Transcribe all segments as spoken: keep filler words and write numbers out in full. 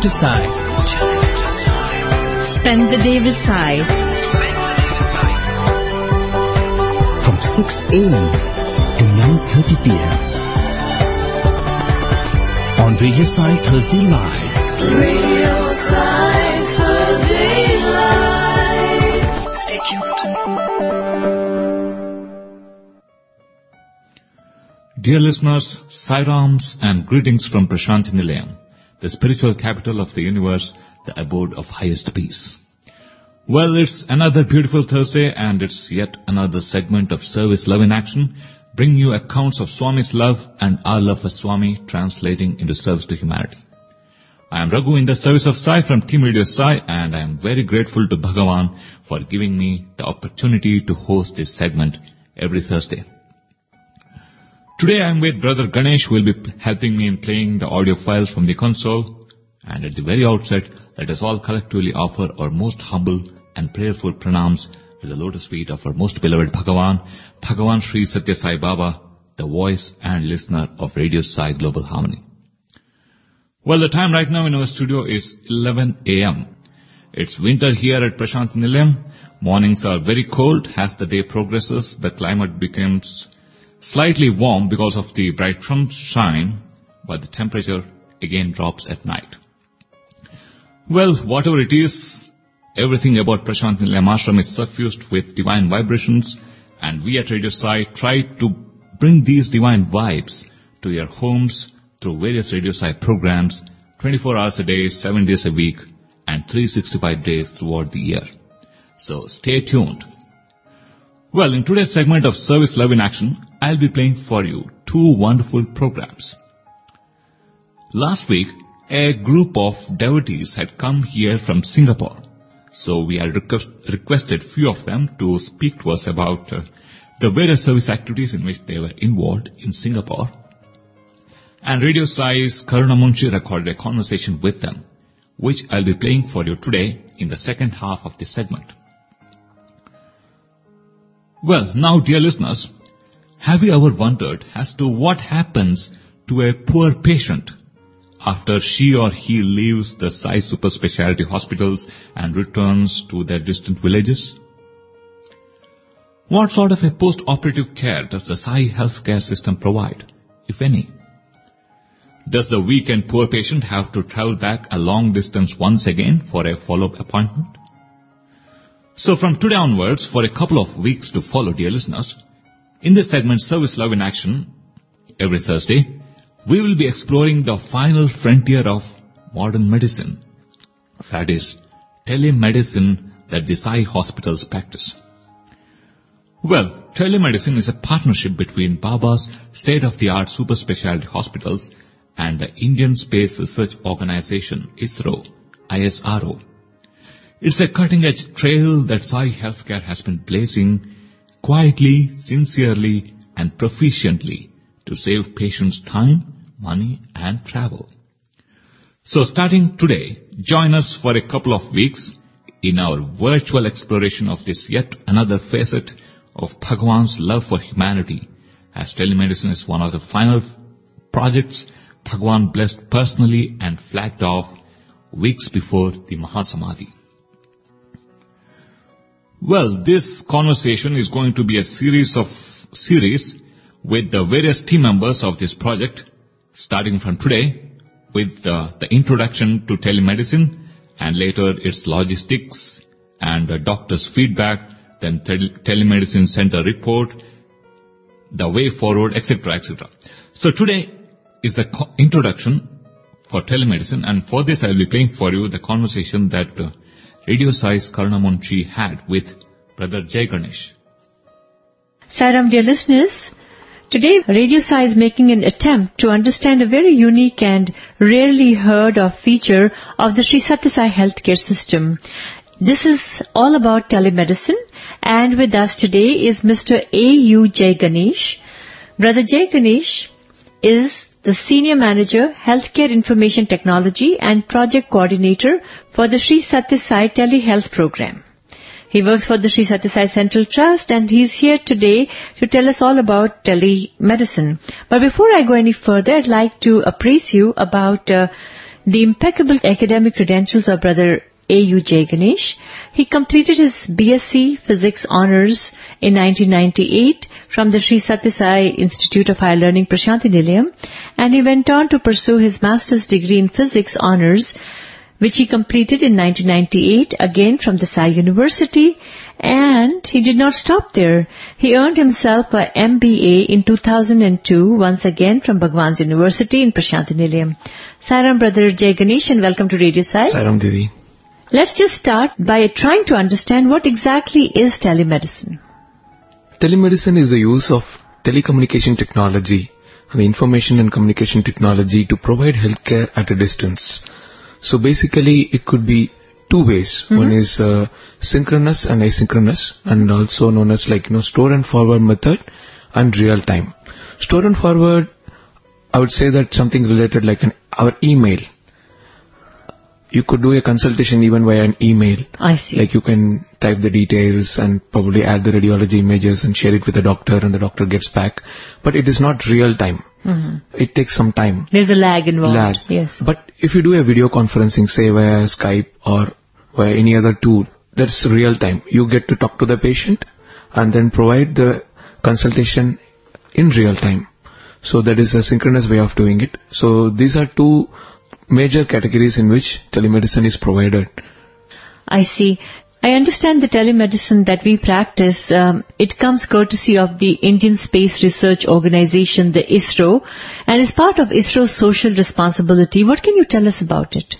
to Sai. Spend the day with Sai. From six a.m. to nine thirty p.m. on Radio Sai Thursday Live. Radio Sai Thursday Live. Stay tuned. Dear listeners, Sairams and greetings from Prashanthi Nilayam, the spiritual capital of the universe, the abode of highest peace. Well, it's another beautiful Thursday and it's yet another segment of Service Love in Action, bringing you accounts of Swami's love and our love for Swami translating into service to humanity. I am Raghu in the service of Sai from Team Radio Sai, and I am very grateful to Bhagavan for giving me the opportunity to host this segment every Thursday. Today I am with Brother Ganesh, who will be helping me in playing the audio files from the console. And at the very outset, let us all collectively offer our most humble and prayerful pranams to the lotus feet of our most beloved Bhagavan, Bhagavan Sri Satya Sai Baba, the voice and listener of Radio Sai Global Harmony. Well, the time right now in our studio is eleven a.m. It's winter here at Prashanthi Nilayam. Mornings are very cold. As the day progresses, the climate becomes slightly warm because of the bright sunshine, but the temperature again drops at night. Well, whatever it is, everything about Prashanthi Nilayam Ashram is suffused with divine vibrations, and we at Radio Sai try to bring these divine vibes to your homes through various Radio Sai programs, twenty-four hours a day, seven days a week, and three hundred sixty-five days throughout the year. So stay tuned. Well, in today's segment of Service Love in Action, I'll be playing for you two wonderful programs. Last week, a group of devotees had come here from Singapore. So we had request, requested few of them to speak to us about uh, the various service activities in which they were involved in Singapore. And Radio Sai's Karuna Munshi recorded a conversation with them, which I'll be playing for you today in the second half of this segment. Well, now dear listeners, have you ever wondered as to what happens to a poor patient after she or he leaves the Sai super specialty hospitals and returns to their distant villages? What sort of a post-operative care does the Sai healthcare system provide, if any? Does the weak and poor patient have to travel back a long distance once again for a follow-up appointment? So from today onwards, for a couple of weeks to follow, dear listeners, in this segment, Service Love in Action, every Thursday, we will be exploring the final frontier of modern medicine. That is, telemedicine that the Sai hospitals practice. Well, telemedicine is a partnership between Baba's state-of-the-art super specialty hospitals and the Indian Space Research Organization, ISRO, I S R O. It's a cutting-edge trail that Sai Healthcare has been blazing quietly, sincerely, and proficiently to save patients time, money, and travel. So starting today, join us for a couple of weeks in our virtual exploration of this yet another facet of Bhagavan's love for humanity, as telemedicine is one of the final projects Bhagavan blessed personally and flagged off weeks before the Mahasamadhi. Well, this conversation is going to be a series of series with the various team members of this project, starting from today with uh, the introduction to telemedicine, and later its logistics and the doctor's feedback, then tel- telemedicine center report, the way forward, et cetera, et cetera. So today is the co- introduction for telemedicine, and for this I will be playing for you the conversation that uh, Radio Sai's Karuna Munshi had with Brother Jai Ganesh. Sairam, dear listeners, today Radio Sai is making an attempt to understand a very unique and rarely heard of feature of the Sri Satya Sai healthcare system. This is all about telemedicine, and with us today is Mister A U Jai Ganesh. Brother Jai Ganesh is the Senior Manager, Healthcare Information Technology and Project Coordinator for the Sri Satya Sai Telehealth Program. He works for the Sri Satya Sai Central Trust, and he's here today to tell us all about telemedicine. But before I go any further, I'd like to appraise you about uh, the impeccable academic credentials of Brother A U Jay Ganesh. He completed his B S c Physics Honours in nineteen ninety-eight from the Sri Sathya Sai Institute of Higher Learning, Prashanthi Nilayam, and he went on to pursue his Master's degree in Physics Honours, which he completed in nineteen ninety-eight, again from the Sai University, and he did not stop there. He earned himself a M B A in two thousand two, once again from Bhagwan's University in Prashanthi Nilayam. Sairam, Brother Jay Ganesh, and welcome to Radio Sai. Sairam, Didi. Let's just start by trying to understand what exactly is telemedicine. Telemedicine is the use of telecommunication technology, the information and communication technology to provide healthcare at a distance. So basically it could be two ways. Mm-hmm. One is uh, synchronous and asynchronous, and also known as like, you know, store and forward method and real time. Store and forward, I would say that something related like an, our email. You could do a consultation even via an email. I see. Like you can type the details and probably add the radiology images and share it with the doctor, and the doctor gets back. But it is not real time. Mm-hmm. It takes some time. There's a lag involved. Lag. Yes. But if you do a video conferencing, say via Skype or via any other tool, that's real time. You get to talk to the patient and then provide the consultation in real time. So that is a synchronous way of doing it. So these are two major categories in which telemedicine is provided. I see. I understand the telemedicine that we practice, um, it comes courtesy of the Indian Space Research Organization, the ISRO, and is part of ISRO's social responsibility. What can you tell us about it?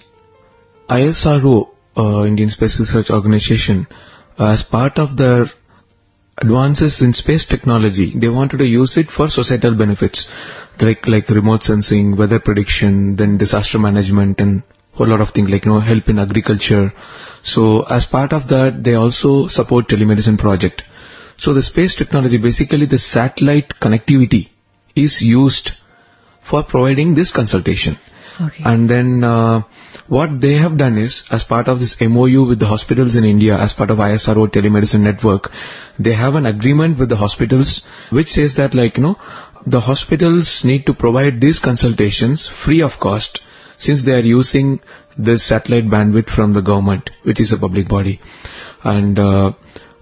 I S R O, uh, Indian Space Research Organization, uh, as part of their advances in space technology, they wanted to use it for societal benefits, like like remote sensing, weather prediction, then disaster management, and whole lot of things like, you know, help in agriculture. So as part of that, they also support telemedicine project. So the space technology, basically the satellite connectivity is used for providing this consultation. Okay. And then uh, what they have done is, as part of this M O U with the hospitals in India, as part of I S R O telemedicine network, they have an agreement with the hospitals which says that, like, you know, the hospitals need to provide these consultations free of cost, since they are using this satellite bandwidth from the government, which is a public body. And uh,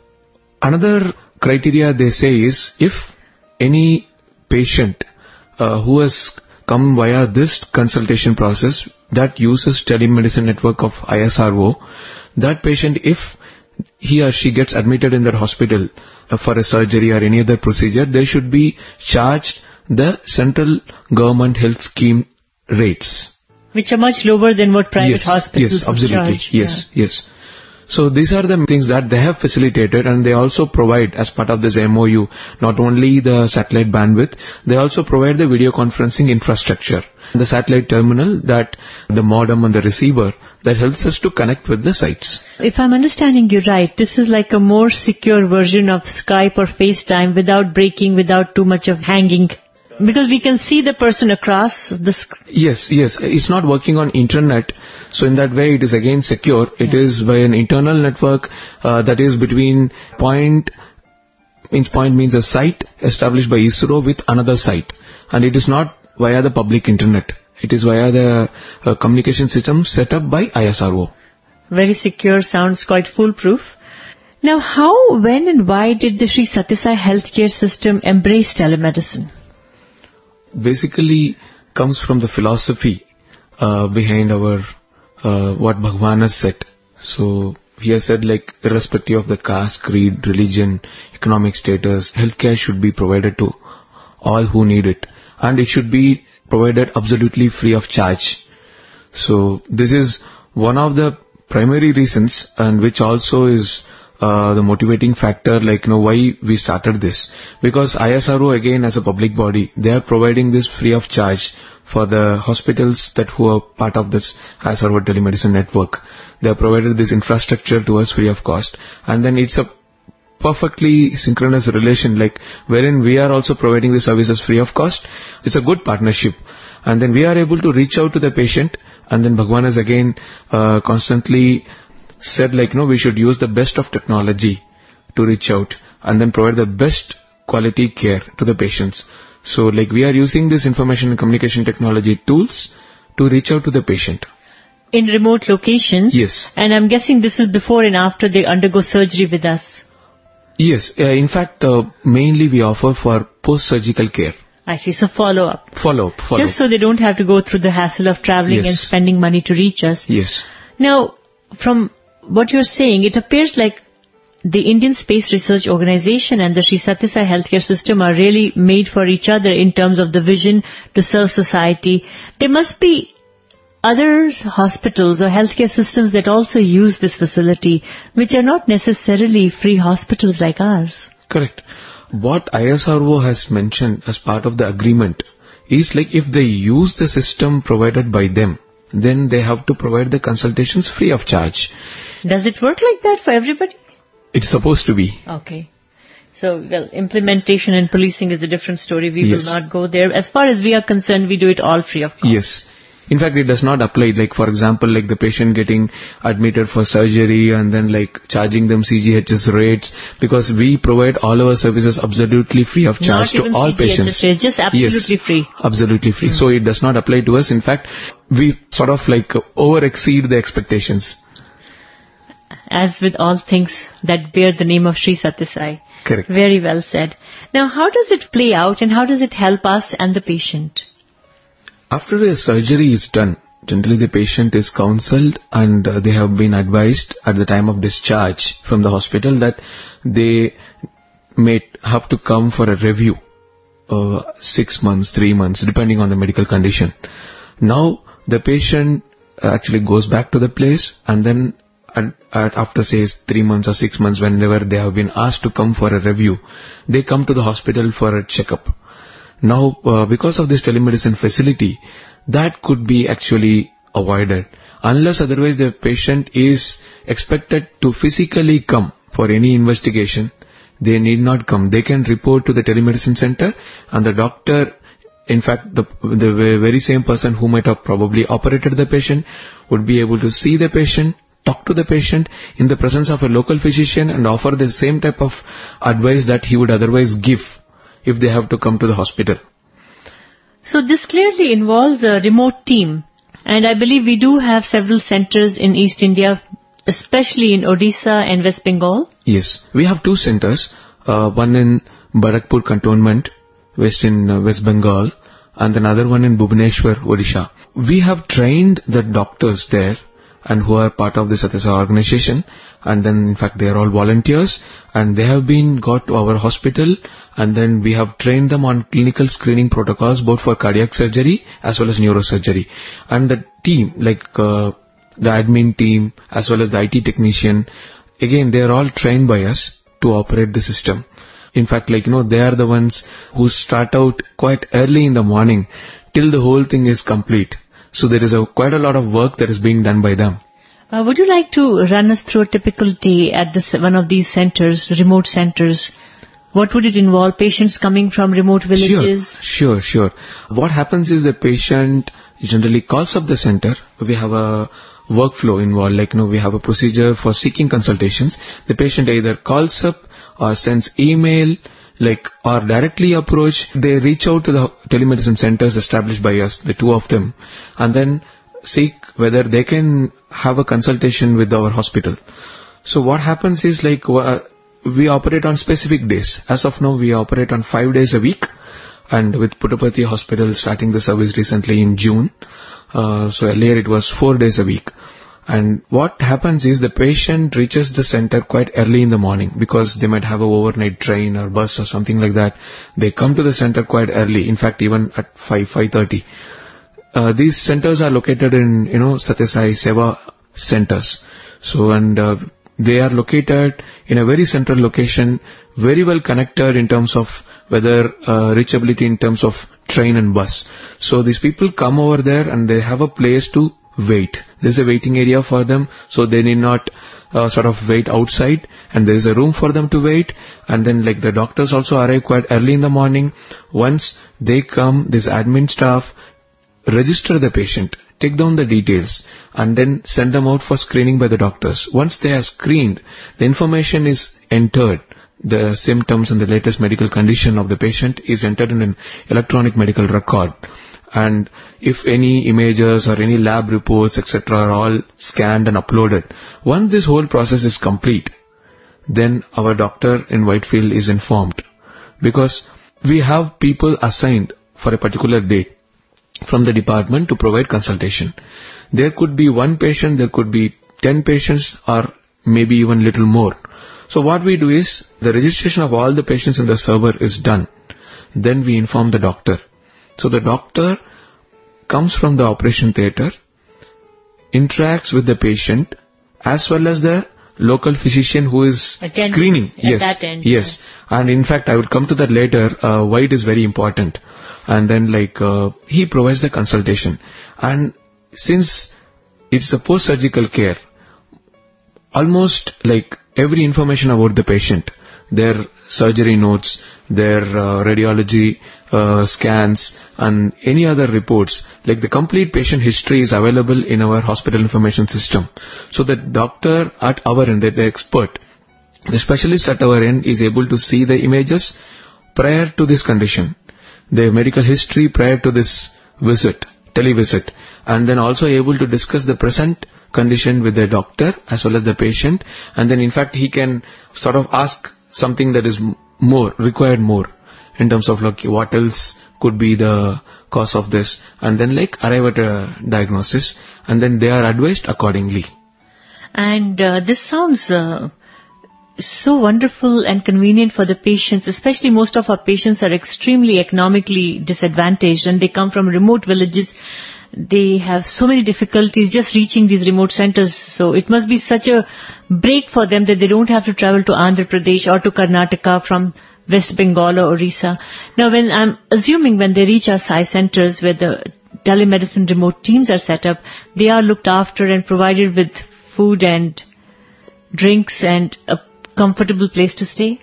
another criteria they say is, if any patient uh, who has come via this consultation process that uses telemedicine network of I S R O, that patient, if he or she gets admitted in that hospital uh, for a surgery or any other procedure, they should be charged the central government health scheme rates, which are much lower than what private yes, hospitals yes, absolutely. charge. Yes, yeah. yes. So these are the things that they have facilitated, and they also provide, as part of this M O U, not only the satellite bandwidth, they also provide the video conferencing infrastructure, the satellite terminal, that the modem and the receiver that helps us to connect with the sites. If I'm understanding you right, this is like a more secure version of Skype or FaceTime without breaking, without too much of hanging. Because we can see the person across the screen. Yes, yes. It's not working on internet. So in that way, it is again secure. It yeah. is by an internal network uh, that is between point, means point means a site established by ISRO with another site. And it is not via the public internet. It is via the uh, communication system set up by I S R O. Very secure, sounds quite foolproof. Now, how, when and why did the Sri Sathya Sai healthcare system embrace telemedicine? Basically comes from the philosophy uh, behind our uh, what Bhagwan has said. So he has said, like, irrespective of the caste, creed, religion, economic status, healthcare should be provided to all who need it, and it should be provided absolutely free of charge. So this is one of the primary reasons, and which also is Uh, the motivating factor, like, you know, why we started this. Because I S R O, again, as a public body, they are providing this free of charge for the hospitals that who are part of this I S R O telemedicine network. They have provided this infrastructure to us free of cost. And then it's a perfectly synchronous relation, like, wherein we are also providing the services free of cost. It's a good partnership. And then we are able to reach out to the patient, and then Bhagwan has again uh, constantly said, like, no, we should use the best of technology to reach out and then provide the best quality care to the patients. So, like, we are using this information and communication technology tools to reach out to the patient. In remote locations? Yes. And I'm guessing this is before and after they undergo surgery with us. Yes. Uh, in fact, uh, mainly we offer for post-surgical care. I see. So follow-up. Follow-up. Follow Just so they don't have to go through the hassle of traveling Yes. and spending money to reach us. Yes. Now, from what you're saying, it appears like the Indian Space Research Organization and the Sri Sathya Sai healthcare system are really made for each other in terms of the vision to serve society. There must be other hospitals or healthcare systems that also use this facility, which are not necessarily free hospitals like ours. Correct. What I S R O has mentioned as part of the agreement is like if they use the system provided by them, then they have to provide the consultations free of charge. Does it work like that for everybody? It's supposed to be. Okay. So, well, implementation and policing is a different story. We Yes. will not go there. As far as we are concerned, we do it all free of cost. Yes. In fact, it does not apply, like for example, like the patient getting admitted for surgery and then like charging them C G H S rates, because we provide all our services absolutely free of charge Not even to all C G H S patients. rates, just absolutely Yes, free. Absolutely free. So it does not apply to us. In fact, we sort of like over exceed the expectations. As with all things that bear the name of Sri Sathya Sai. Correct. Very well said. Now, how does it play out and how does it help us and the patient? After a surgery is done, generally the patient is counseled and uh, they have been advised at the time of discharge from the hospital that they may have to come for a review, uh, six months, three months, depending on the medical condition. Now the patient actually goes back to the place and then at, at after say three months or six months, whenever they have been asked to come for a review, they come to the hospital for a checkup. Now, uh, because of this telemedicine facility, that could be actually avoided. Unless otherwise the patient is expected to physically come for any investigation, they need not come. They can report to the telemedicine center and the doctor, in fact, the, the very same person who might have probably operated the patient would be able to see the patient, talk to the patient in the presence of a local physician and offer the same type of advice that he would otherwise give if they have to come to the hospital. So this clearly involves a remote team. And I believe we do have several centers in East India, especially in Odisha and West Bengal. Yes, we have two centers, uh, one in Barakpur Cantonment, West in uh, West Bengal, and another one in Bhubaneswar, Odisha. We have trained the doctors there and who are part of the Sathya Sai organization, and then in fact they are all volunteers and they have been got to our hospital and then we have trained them on clinical screening protocols both for cardiac surgery as well as neurosurgery. And the team, like uh, the admin team as well as the I T technician, again they are all trained by us to operate the system. In fact, like you know, they are the ones who start out quite early in the morning till the whole thing is complete. So there is a, quite a lot of work that is being done by them. Uh, would you like to run us through a typical day at this, one of these centers, remote centers? What would it involve? Patients coming from remote villages? Sure, sure, sure. What happens is the patient generally calls up the center. We have a workflow involved, like you know, we have a procedure for seeking consultations. The patient either calls up or sends email, like, or directly approach. They reach out to the telemedicine centers established by us, the two of them, and then seek whether they can have a consultation with our hospital. So what happens is like uh, we operate on specific days. As of now, we operate on five days a week, and with Puttaparthi Hospital starting the service recently in June. Uh, so earlier it was four days a week. And what happens is the patient reaches the center quite early in the morning because they might have an overnight train or bus or something like that. They come to the center quite early, in fact even at five, five thirty. Uh, these centers are located in, you know, Sathya Sai Seva centers. So, and uh, they are located in a very central location, very well connected in terms of whether uh, reachability in terms of train and bus. So these people come over there and they have a place to wait. There's a waiting area for them, so they need not uh, sort of wait outside, and there is a room for them to wait. And then like the doctors also arrive quite early in the morning. Once they come, this admin staff register the patient, take down the details, and then send them out for screening by the doctors. Once they are screened, the information is entered. The symptoms and the latest medical condition of the patient is entered in an electronic medical record. And if any images or any lab reports, et cetera are all scanned and uploaded, once this whole process is complete, then our doctor in Whitefield is informed. Because we have people assigned for a particular date from the department to provide consultation. There could be one patient, there could be ten patients, or maybe even little more. So what we do is, the registration of all the patients in the server is done. Then we inform the doctor. So the doctor comes from the operation theatre, interacts with the patient, as well as the local physician who is Attending screening. at Yes, that end, yes. And in fact, I would come to that later, uh, why it is very important. And then like, uh, he provides the consultation. And since it's a post-surgical care, almost like every information about the patient, their surgery notes, their uh, radiology uh, scans, and any other reports, like the complete patient history is available in our hospital information system. So the doctor at our end, the expert, the specialist at our end is able to see the images prior to this condition, the medical history prior to this visit, televisit, and then also able to discuss the present condition with the doctor as well as the patient. And then in fact he can sort of ask something that is more, required more, in terms of like what else could be the cause of this, and then like arrive at a diagnosis, and then they are advised accordingly. And uh, this sounds uh, so wonderful and convenient for the patients, especially most of our patients are extremely economically disadvantaged and they come from remote villages. They have so many difficulties just reaching these remote centers. So it must be such a break for them that they don't have to travel to Andhra Pradesh or to Karnataka from West Bengal or Orissa. Now, when I'm assuming when they reach our S I centers where the telemedicine remote teams are set up, they are looked after and provided with food and drinks and a comfortable place to stay?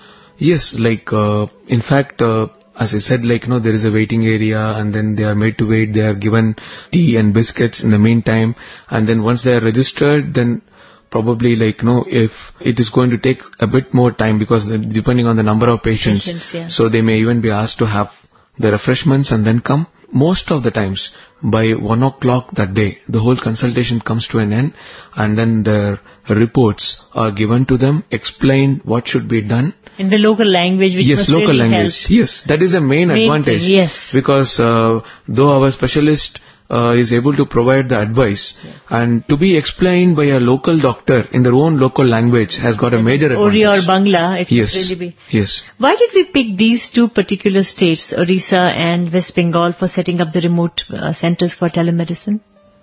Yes, like uh, in fact, uh, as I said, like, you know, there is a waiting area, and then they are made to wait. They are given tea and biscuits in the meantime, and then once they are registered, then probably like, you know, if it is going to take a bit more time, because the, depending on the number of patients, Patients, yeah. so they may even be asked to have the refreshments and then come. Most of the times, by one o'clock that day, the whole consultation comes to an end, and then the reports are given to them, explain what should be done. In the local language, which Yes, must local really language. help. Yes, that is a main, Main advantage. thing, yes. Because uh, though our specialist uh, is able to provide the advice, Yes. and to be explained by a local doctor in their own local language has got a major advantage. Ori or Bangla, it Yes, must really be. yes. Why did we pick these two particular states, Orissa and West Bengal, for setting up the remote uh, centers for telemedicine?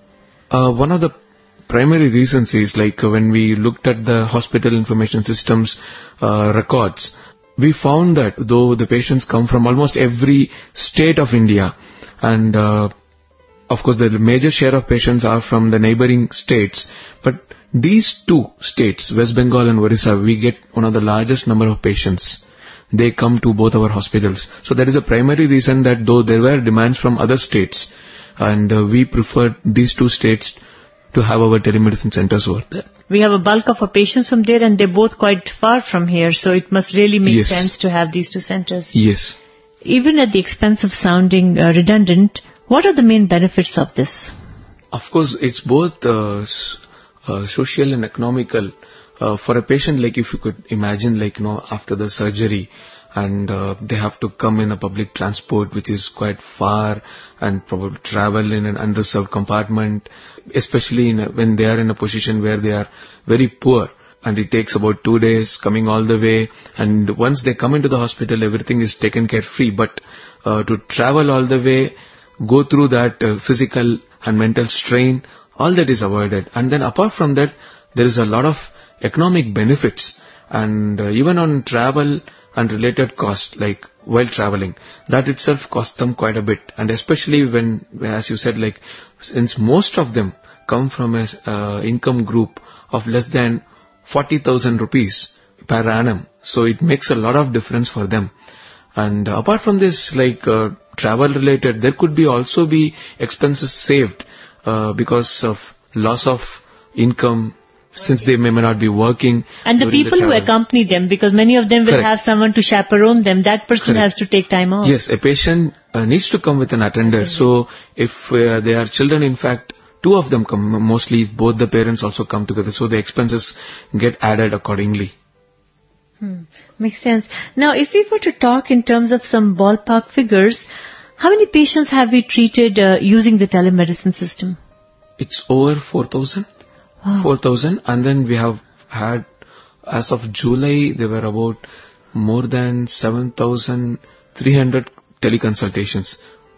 Uh, one of the primary reasons is like uh, when we looked at the hospital information systems uh, records, we found that though the patients come from almost every state of India, and uh, of course the major share of patients are from the neighboring states, but these two states, West Bengal and Orissa, we get one of the largest number of patients. They come to both our hospitals. So that is a primary reason that though there were demands from other states, and uh, we preferred these two states to have our telemedicine centers over there. We have a bulk of our patients from there and they're both quite far from here, so it must really make Yes. sense to have these two centers. Yes. Even at the expense of sounding uh, redundant, what are the main benefits of this? Of course, it's both uh, s- uh, social and economical. Uh, for a patient, like if you could imagine, like, you know, after the surgery, and uh, they have to come in a public transport which is quite far, and probably travel in an unreserved compartment, especially in a, when they are in a position where they are very poor, and it takes about two days coming all the way, and once they come into the hospital, everything is taken care free, but uh, to travel all the way, go through that uh, physical and mental strain, all that is avoided. And then apart from that, there is a lot of economic benefits, and uh, even on travel and related costs, like while traveling, that itself costs them quite a bit. And especially when, as you said, like, since most of them come from a uh, income group of less than forty thousand rupees per annum, so it makes a lot of difference for them. And uh, apart from this, like uh, travel related, there could be also be expenses saved uh, because of loss of income since they may not be working. And the during people who travel. accompany them, because many of them will Correct. have someone to chaperone them, that person Correct. has to take time off. Yes, a patient uh, needs to come with an attender. So if uh, they are children, in fact, two of them come, mostly both the parents also come together. So the expenses get added accordingly. Hmm. Makes sense. Now, if we were to talk in terms of some ballpark figures, how many patients have we treated uh, using the telemedicine system? It's over four thousand. Wow. four thousand. And then we have had, as of July, there were about more than seven thousand three hundred teleconsultations.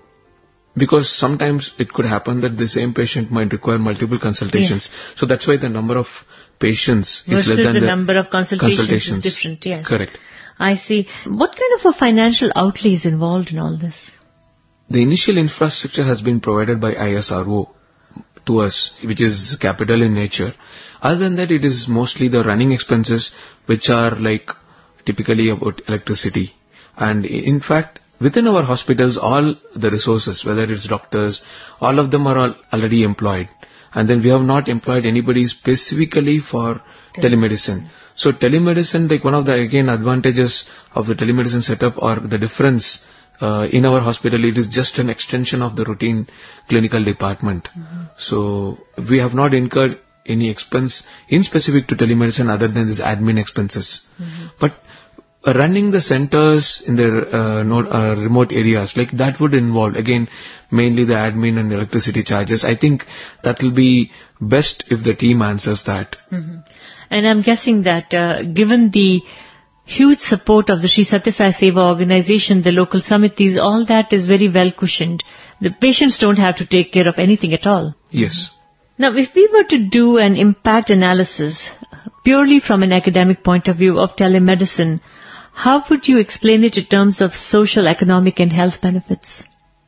Because sometimes it could happen that the same patient might require multiple consultations. Yes. So that's why the number of patients is Versus less than the, the number of consultations, consultations. is different. Yes. Correct. I see. What kind of a financial outlay is involved in all this? The initial infrastructure has been provided by I S R O to us, which is capital in nature. Other than that, it is mostly the running expenses, which are like typically about electricity. And in fact, within our hospitals, all the resources, whether it's doctors, all of them are all already employed. And then we have not employed anybody specifically for telemedicine. So telemedicine, like one of the, again, advantages of the telemedicine setup or the difference uh, in our hospital, it is just an extension of the routine clinical department. Mm-hmm. So we have not incurred any expense in specific to telemedicine other than these admin expenses. Mm-hmm. But uh, running the centers in the uh, no, uh, remote areas, like that would involve, again, mainly the admin and electricity charges. I think that will be best if the team answers that. Mm-hmm. And I'm guessing that uh, given the huge support of the Sri Sathya Sai Seva organization, the local samitis, all that is very well cushioned. The patients don't have to take care of anything at all. Yes. Now, if we were to do an impact analysis purely from an academic point of view of telemedicine, how would you explain it in terms of social, economic and health benefits?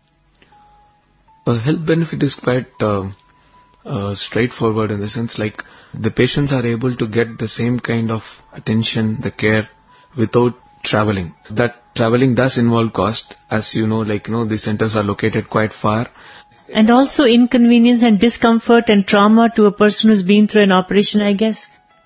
Uh, health benefit is quite uh, uh, straightforward in the sense like the patients are able to get the same kind of attention, the care without traveling. That traveling does involve cost, as you know, like, you know, the centers are located quite far. And also inconvenience and discomfort and trauma to a person who's been through an operation, I guess.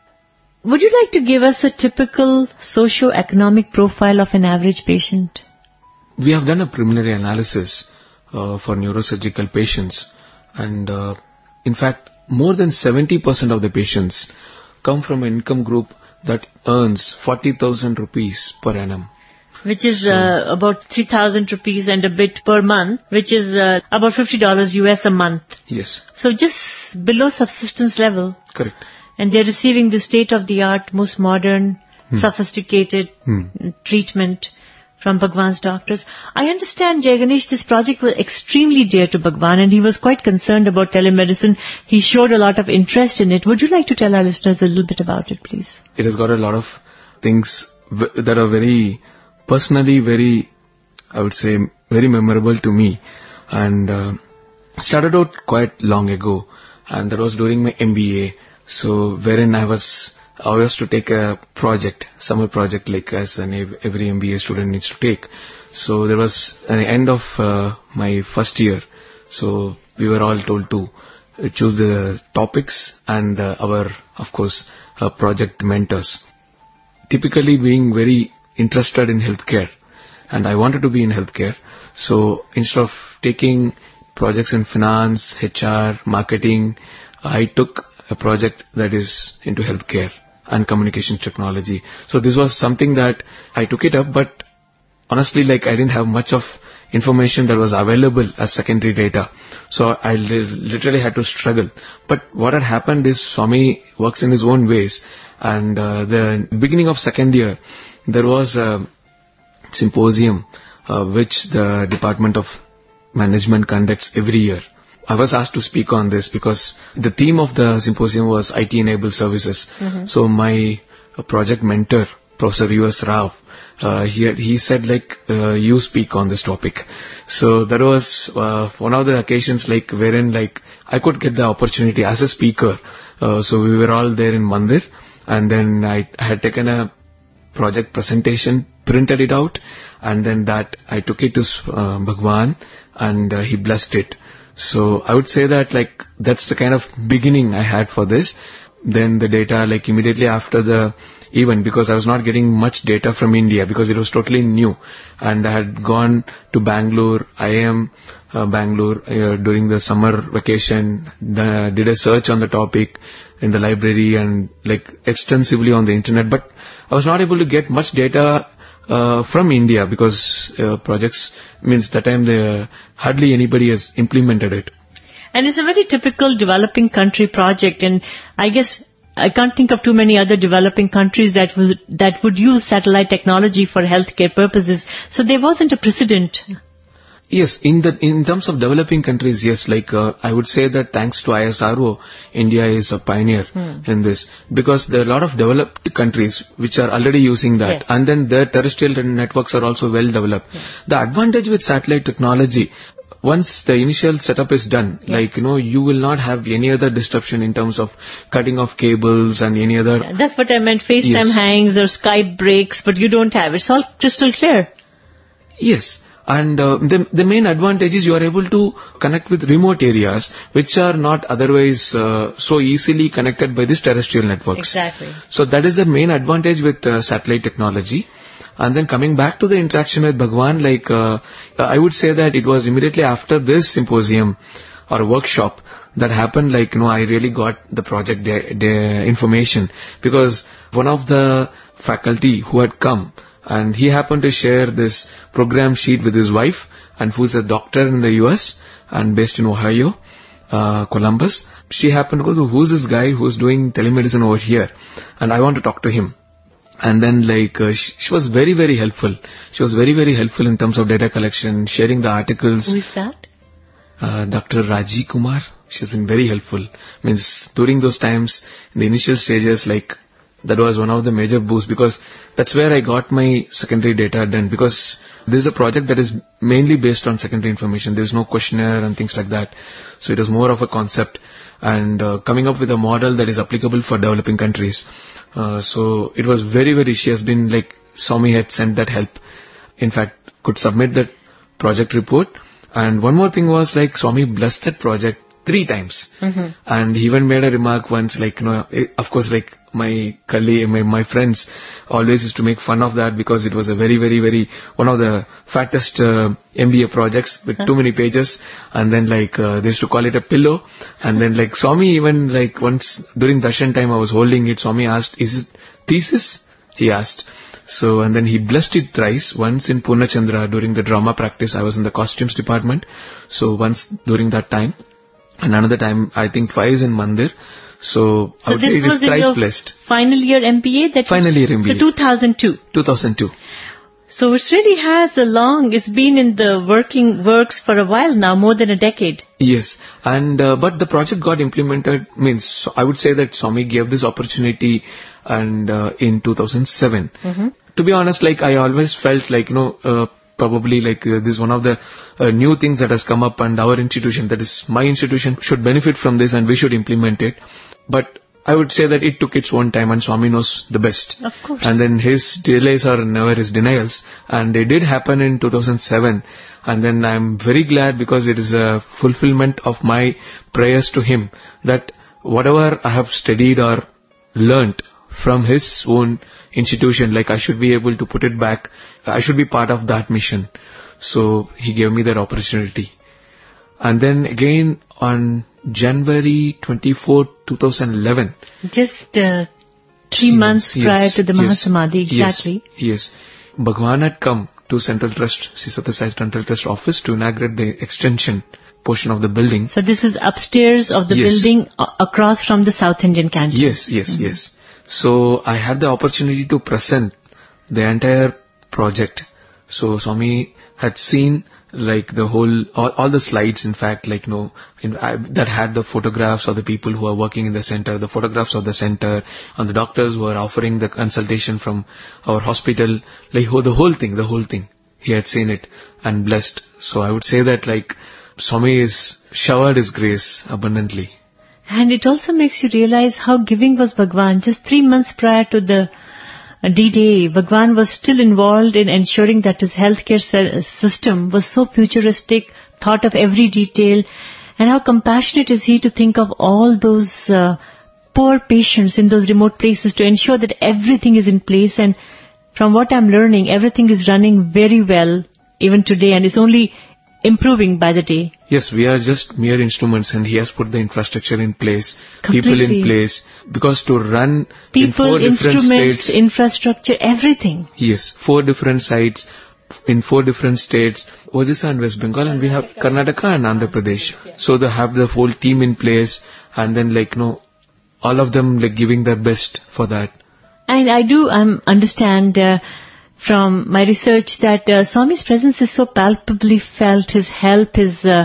Would you like to give us a typical socio-economic profile of an average patient? We have done a preliminary analysis uh, for neurosurgical patients, and uh, in fact, more than seventy percent of the patients come from an income group that earns forty thousand rupees per annum. Which is uh, about three thousand rupees and a bit per month, which is uh, about fifty dollars U S a month. Yes. So just below subsistence level. Correct. And they're receiving the state-of-the-art, most modern, hmm. sophisticated hmm. treatment from Bhagwan's doctors. I understand, Jai Ganesh, this project was extremely dear to Bhagwan and he was quite concerned about telemedicine. He showed a lot of interest in it. Would you like to tell our listeners a little bit about it, please? It has got a lot of things w- that are very, personally very, I would say, very memorable to me. And uh, started out quite long ago. And that was during my M B A. So, wherein I was, I was to take a project, summer project, like as an, every M B A student needs to take. So, there was at the end of uh, my first year. So, we were all told to choose the topics and uh, our, of course, uh, project mentors. Typically being very interested in healthcare, and I wanted to be in healthcare. So, instead of taking projects in finance, H R, marketing, I took a project that is into healthcare and communication technology. So this was something that I took it up, but honestly, like, I didn't have much of information that was available as secondary data. So I li- literally had to struggle. But what had happened is Swami works in his own ways. And uh, the beginning of second year, there was a symposium uh, which the Department of Management conducts every year. I was asked to speak on this because the theme of the symposium was I T-enabled services. Mm-hmm. So my uh, project mentor, Professor U S Rao, uh, he, had, he said like, uh, you speak on this topic. So that was uh, one of the occasions like wherein like I could get the opportunity as a speaker. Uh, so we were all there in Mandir, and then I, I had taken a project presentation, printed it out, and then that I took it to uh, Bhagwan, and uh, he blessed it. So I would say that like that's the kind of beginning I had for this. then the data, like immediately after the event, because I was not getting much data from India because it was totally new, and I had gone to Bangalore, I I M uh, Bangalore uh, during the summer vacation, the, did a search on the topic in the library and like extensively on the internet, but I was not able to get much data uh, from India because uh, projects means that time the hardly anybody has implemented it. And it's a very typical developing country project, and I guess I can't think of too many other developing countries that would that would use satellite technology for healthcare purposes. So there wasn't a precedent. Yes, in the in terms of developing countries, yes, like uh, I would say that thanks to I S R O, India is a pioneer hmm. in this, because there are a lot of developed countries which are already using that, yes. and then their terrestrial networks are also well developed. Yes. The advantage with satellite technology, once the initial setup is done, yeah. like, you know, you will not have any other disruption in terms of cutting off cables and any other... Yeah, that's what I meant. FaceTime yes. hangs or Skype breaks, but you don't have. It's all crystal clear. Yes. And uh, the, the main advantage is you are able to connect with remote areas which are not otherwise uh, so easily connected by these terrestrial networks. Exactly. So that is the main advantage with uh, satellite technology. And then coming back to the interaction with Bhagwan, like uh, I would say that it was immediately after this symposium or workshop that happened, like, you know, I really got the project de- de- information, because one of the faculty who had come, and he happened to share this program sheet with his wife, and who's a doctor in the U S and based in Ohio, uh, Columbus. She happened to go to, who's this guy who's doing telemedicine over here? And I want to talk to him. And then like, uh, she, she was very, very helpful. She was very, very helpful in terms of data collection, sharing the articles. Who is that? Uh, Doctor Raji Kumar. She's been very helpful. Means during those times, in the initial stages, like, that was one of the major boosts, because that's where I got my secondary data done, because this is a project that is mainly based on secondary information. There's no questionnaire and things like that. So it was more of a concept and uh, coming up with a model that is applicable for developing countries. Uh, so it was very, very, she has been like, Swami had sent that help. In fact, could submit that project report. And one more thing was like, Swami blessed that project three times. Mm-hmm. And he even made a remark once, like, you know, of course, like my colleague, my, my friends always used to make fun of that, because it was a very, very, very, one of the fattest uh, M B A projects with too many pages. And then like, uh, they used to call it a pillow. And then like Swami, even like once during darshan time I was holding it, Swami asked, is it thesis? He asked. So, and then he blessed it thrice. Once in Purnachandra during the drama practice, I was in the costumes department. So once during that time. And another time, I think twice in Mandir. So, so I would say it is thrice blessed. Final year M B A? That final year M B A. So two thousand two. two thousand two. So it really has a long, it's been in the working works for a while now, more than a decade. Yes. And, uh, but the project got implemented, means, so I would say that Swami gave this opportunity and, uh, in two thousand seven. Mm-hmm. To be honest, like I always felt like, you know, uh, probably like uh, this is one of the uh, new things that has come up, and our institution, that is my institution, should benefit from this and we should implement it. But I would say that it took its own time, and Swami knows the best. Of course. And then his delays are never his denials, and they did happen in two thousand seven. And then I'm very glad, because it is a fulfillment of my prayers to him, that whatever I have studied or learnt from his own institution, like I should be able to put it back. I should be part of that mission. So he gave me that opportunity. And then again on January twenty-fourth, twenty eleven. Just uh, three months yes, prior to the yes, Mahasamadhi, exactly. Yes, yes. Bhagwan had come to Central Trust, Sri Sathya Sai Central Trust office to inaugurate the extension portion of the building. So this is upstairs of the yes. building uh, across from the South Indian canteen. Yes, yes, mm-hmm. yes. So I had the opportunity to present the entire project. So Swami had seen like the whole, all, all the slides, in fact, like, you know, in, I, that had the photographs of the people who are working in the center, the photographs of the center, and the doctors who are offering the consultation from our hospital, like oh, the whole thing, the whole thing. He had seen it and blessed. So I would say that like Swami is showered his grace abundantly. And it also makes you realize how giving was Bhagwan. Just three months prior to the D-Day, Bhagwan was still involved in ensuring that his healthcare system was so futuristic, thought of every detail, and how compassionate is he to think of all those uh, poor patients in those remote places to ensure that everything is in place. And from what I'm learning, everything is running very well even today, and it's only improving by the day. Yes, we are just mere instruments, and he has put the infrastructure in place, Completely. people in place, because to run in People, four different instruments, states, infrastructure, everything. yes, four different sites, in four different states, Odisha and West Bengal, and we have Karnataka and Andhra Pradesh. So they have the whole team in place, and then like, you know, all of them like giving their best for that. And I do um, understand uh, from my research that uh, Swami's presence is so palpably felt, his help, his uh,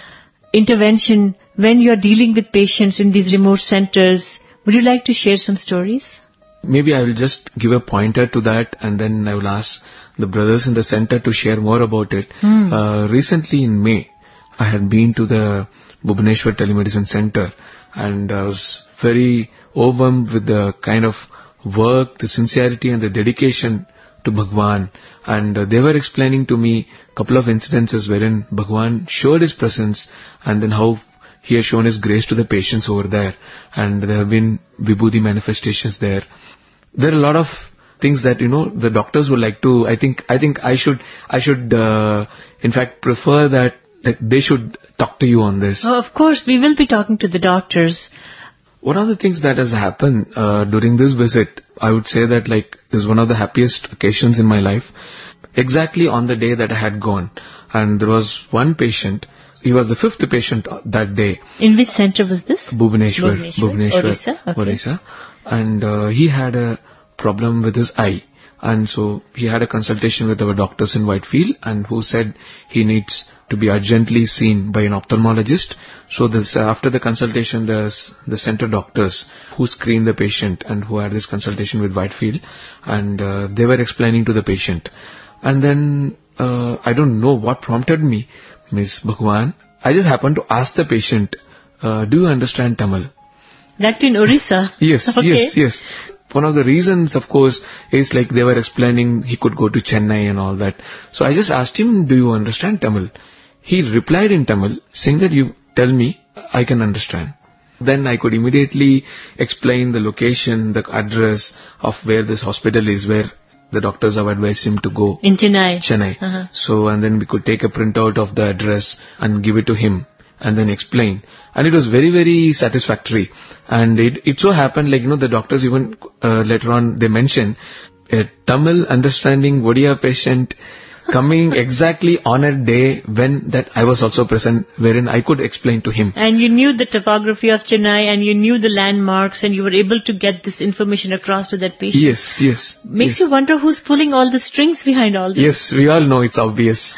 intervention when you are dealing with patients in these remote centers. Would you like to share some stories? Maybe I will just give a pointer to that, and then I will ask the brothers in the center to share more about it. Hmm. Uh, recently in May, I had been to the Bhubaneswar Telemedicine Center, and I was very overwhelmed with the kind of work, the sincerity and the dedication to Bhagwan. And uh, they were explaining to me a couple of incidences wherein Bhagwan showed his presence, and then how he has shown his grace to the patients over there. And there have been Vibhuti manifestations there. There are a lot of things that, you know, the doctors would like to, I think, I think I should, I should, uh, in fact prefer that, that they should talk to you on this. Oh, of course, we will be talking to the doctors. One of the things that has happened uh, during this visit, I would say that like is one of the happiest occasions in my life. Exactly on the day that I had gone, and there was one patient. He was the fifth patient that day. In which center was this? Bhubaneswar, Bhubaneswar, Odisha, okay. Odisha, and uh, he had a problem with his eye, and so he had a consultation with our doctors in Whitefield, and who said he needs to be urgently seen by an ophthalmologist. So this, uh, after the consultation, the the center doctors who screened the patient and who had this consultation with Whitefield, and uh, they were explaining to the patient, and then uh, I don't know what prompted me, Miss Bhagwan. I just happened to ask the patient, uh, "Do you understand Tamil?" That in Orissa? Yes, Okay. yes, yes. One of the reasons, of course, is like they were explaining he could go to Chennai and all that. So I just asked him, "Do you understand Tamil?" He replied in Tamil, saying that you tell me, I can understand. Then I could immediately explain the location, the address of where this hospital is, where the doctors have advised him to go. In Chennai? Chennai. Uh-huh. So, and then we could take a printout of the address and give it to him and then explain. And it was very, very satisfactory. And it, it so happened, like, you know, the doctors even uh, later on, they mentioned a Tamil understanding Odia patient coming exactly on a day when that I was also present, wherein I could explain to him. And you knew the topography of Chennai, and you knew the landmarks, and you were able to get this information across to that patient. Yes, yes. Makes yes. you wonder who's pulling all the strings behind all this. Yes, we all know it's obvious.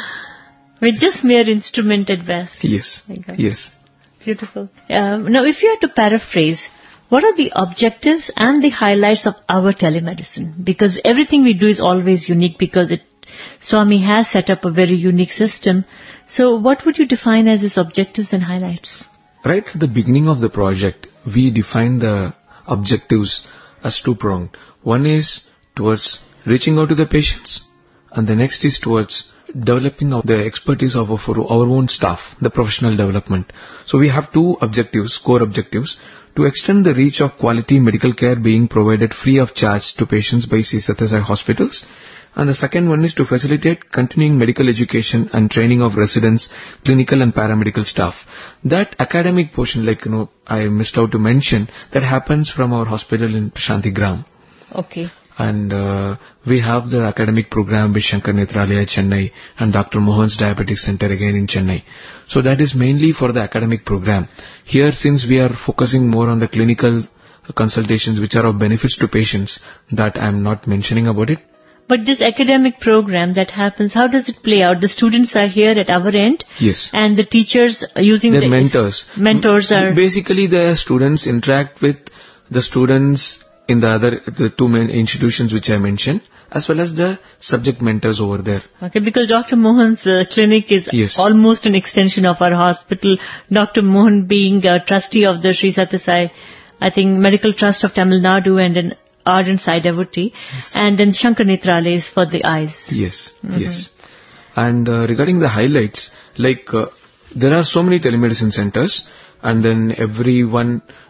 With just mere instrument at best. Yes, My God. yes. Beautiful. Um, now, if you had to paraphrase, what are the objectives and the highlights of our telemedicine? Because everything we do is always unique, because it Swami has set up a very unique system. So what would you define as its objectives and highlights? Right at the beginning of the project, we defined the objectives as two-pronged. One is towards reaching out to the patients, and the next is towards developing the expertise of our own staff, the professional development. So we have two objectives, core objectives: to extend the reach of quality medical care being provided free of charge to patients by Sri Sathya Sai hospitals. And the second one is to facilitate continuing medical education and training of residents, clinical and paramedical staff. That academic portion, like, you know, I missed out to mention, that happens from our hospital in Shantigram. Okay. And uh, we have the academic program with Shankar Nethralaya, Chennai, and Doctor Mohan's Diabetic Center again in Chennai. So that is mainly for the academic program. Here, since we are focusing more on the clinical consultations which are of benefits to patients, that I am not mentioning about it. But this academic program that happens, how does it play out? The students are here at our end. Yes. And the teachers are using They're the mentors. Mentors are... Basically, the students interact with the students in the other, the two main institutions which I mentioned, as well as the subject mentors over there. Okay, because Doctor Mohan's uh, clinic is Yes. almost an extension of our hospital. Doctor Mohan being a trustee of the Sri Sathya Sai, I think, Medical Trust of Tamil Nadu, and an ardent Sai devotee. Yes. And then Shankar Nethralaya is for the eyes. Yes, yes. And uh, regarding the highlights, like uh, there are so many telemedicine centers, and then everyone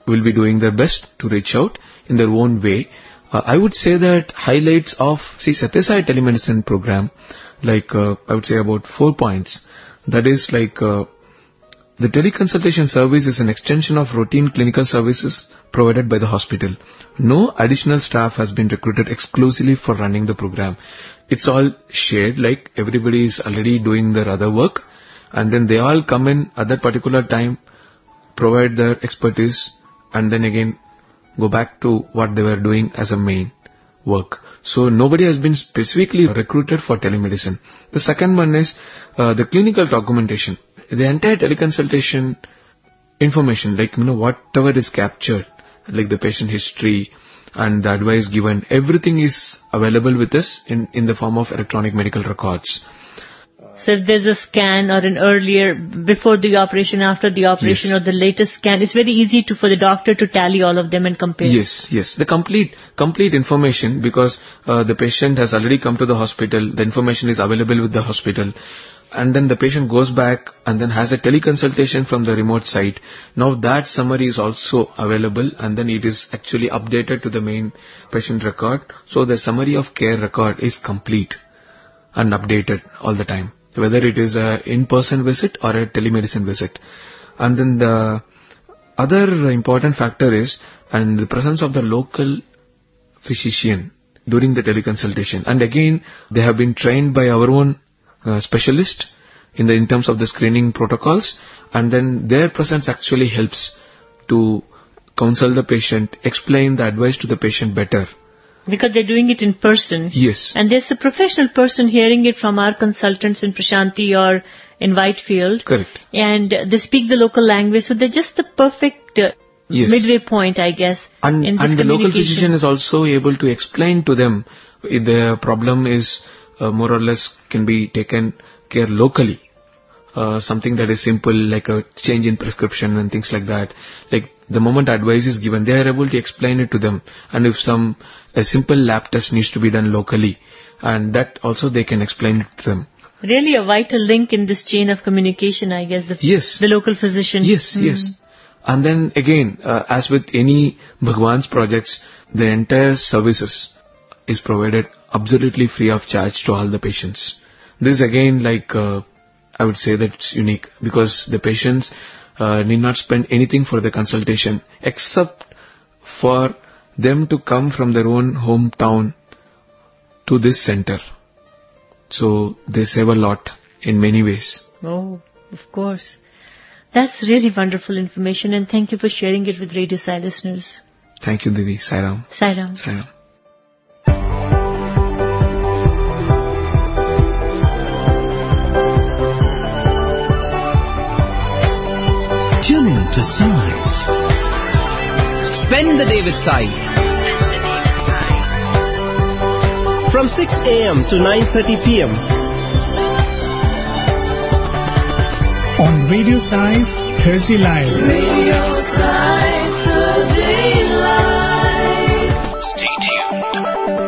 will be doing their best to reach out in their own way. Uh, I would say that highlights of, see, Satya Sai telemedicine program, like, uh, I would say about four points. That is like, uh, the teleconsultation service is an extension of routine clinical services provided by the hospital. No additional staff has been recruited exclusively for running the program. It's all shared, like everybody is already doing their other work, and then they all come in at that particular time, provide their expertise, and then again go back to what they were doing as a main work. So nobody has been specifically recruited for telemedicine. The second one is uh, the clinical documentation. The entire teleconsultation information, like, you know, whatever is captured, like the patient history and the advice given, everything is available with us in, in the form of electronic medical records. So if there's a scan or an earlier, before the operation, after the operation, yes, or the latest scan, it's very easy to for the doctor to tally all of them and compare. Yes, yes. The complete complete information, because uh, the patient has already come to the hospital, the information is available with the hospital, and then the patient goes back and then has a teleconsultation from the remote site. Now that summary is also available, and then it is actually updated to the main patient record. So the summary of care record is complete and updated all the time, whether it is a in-person visit or a telemedicine visit. And then the other important factor is and the presence of the local physician during the teleconsultation. And again, they have been trained by our own uh, specialist in the in terms of the screening protocols, and then their presence actually helps to counsel the patient, explain the advice to the patient better. Because they're doing it in person. Yes. And there's a professional person hearing it from our consultants in Prashanti or in Whitefield. Correct. And they speak the local language, so they're just the perfect uh, yes. midway point, I guess. And, in this and the local physician is also able to explain to them if the problem is uh, more or less can be taken care locally. Uh, something that is simple, like a change in prescription and things like that. Like the moment advice is given, they are able to explain it to them. And if some a simple lab test needs to be done locally, and that also they can explain it to them. Really a vital link in this chain of communication, I guess. The, yes. The local physician. Yes, mm. yes. And then again, uh, as with any Bhagwan's projects, the entire services is provided absolutely free of charge to all the patients. This is again like, uh, I would say that it's unique, because the patients uh, need not spend anything for the consultation except for them to come from their own hometown to this center. So they save a lot in many ways. Oh, of course. That's really wonderful information, and thank you for sharing it with Radio Sai listeners. Thank you, Devi. Sairam. Sairam. Sairam. Tune in to Sai. Spend the day with Sai. From six a.m. to nine thirty p.m. on Radio Sai's Thursday Live. Radio Sai Thursday Live. Stay tuned.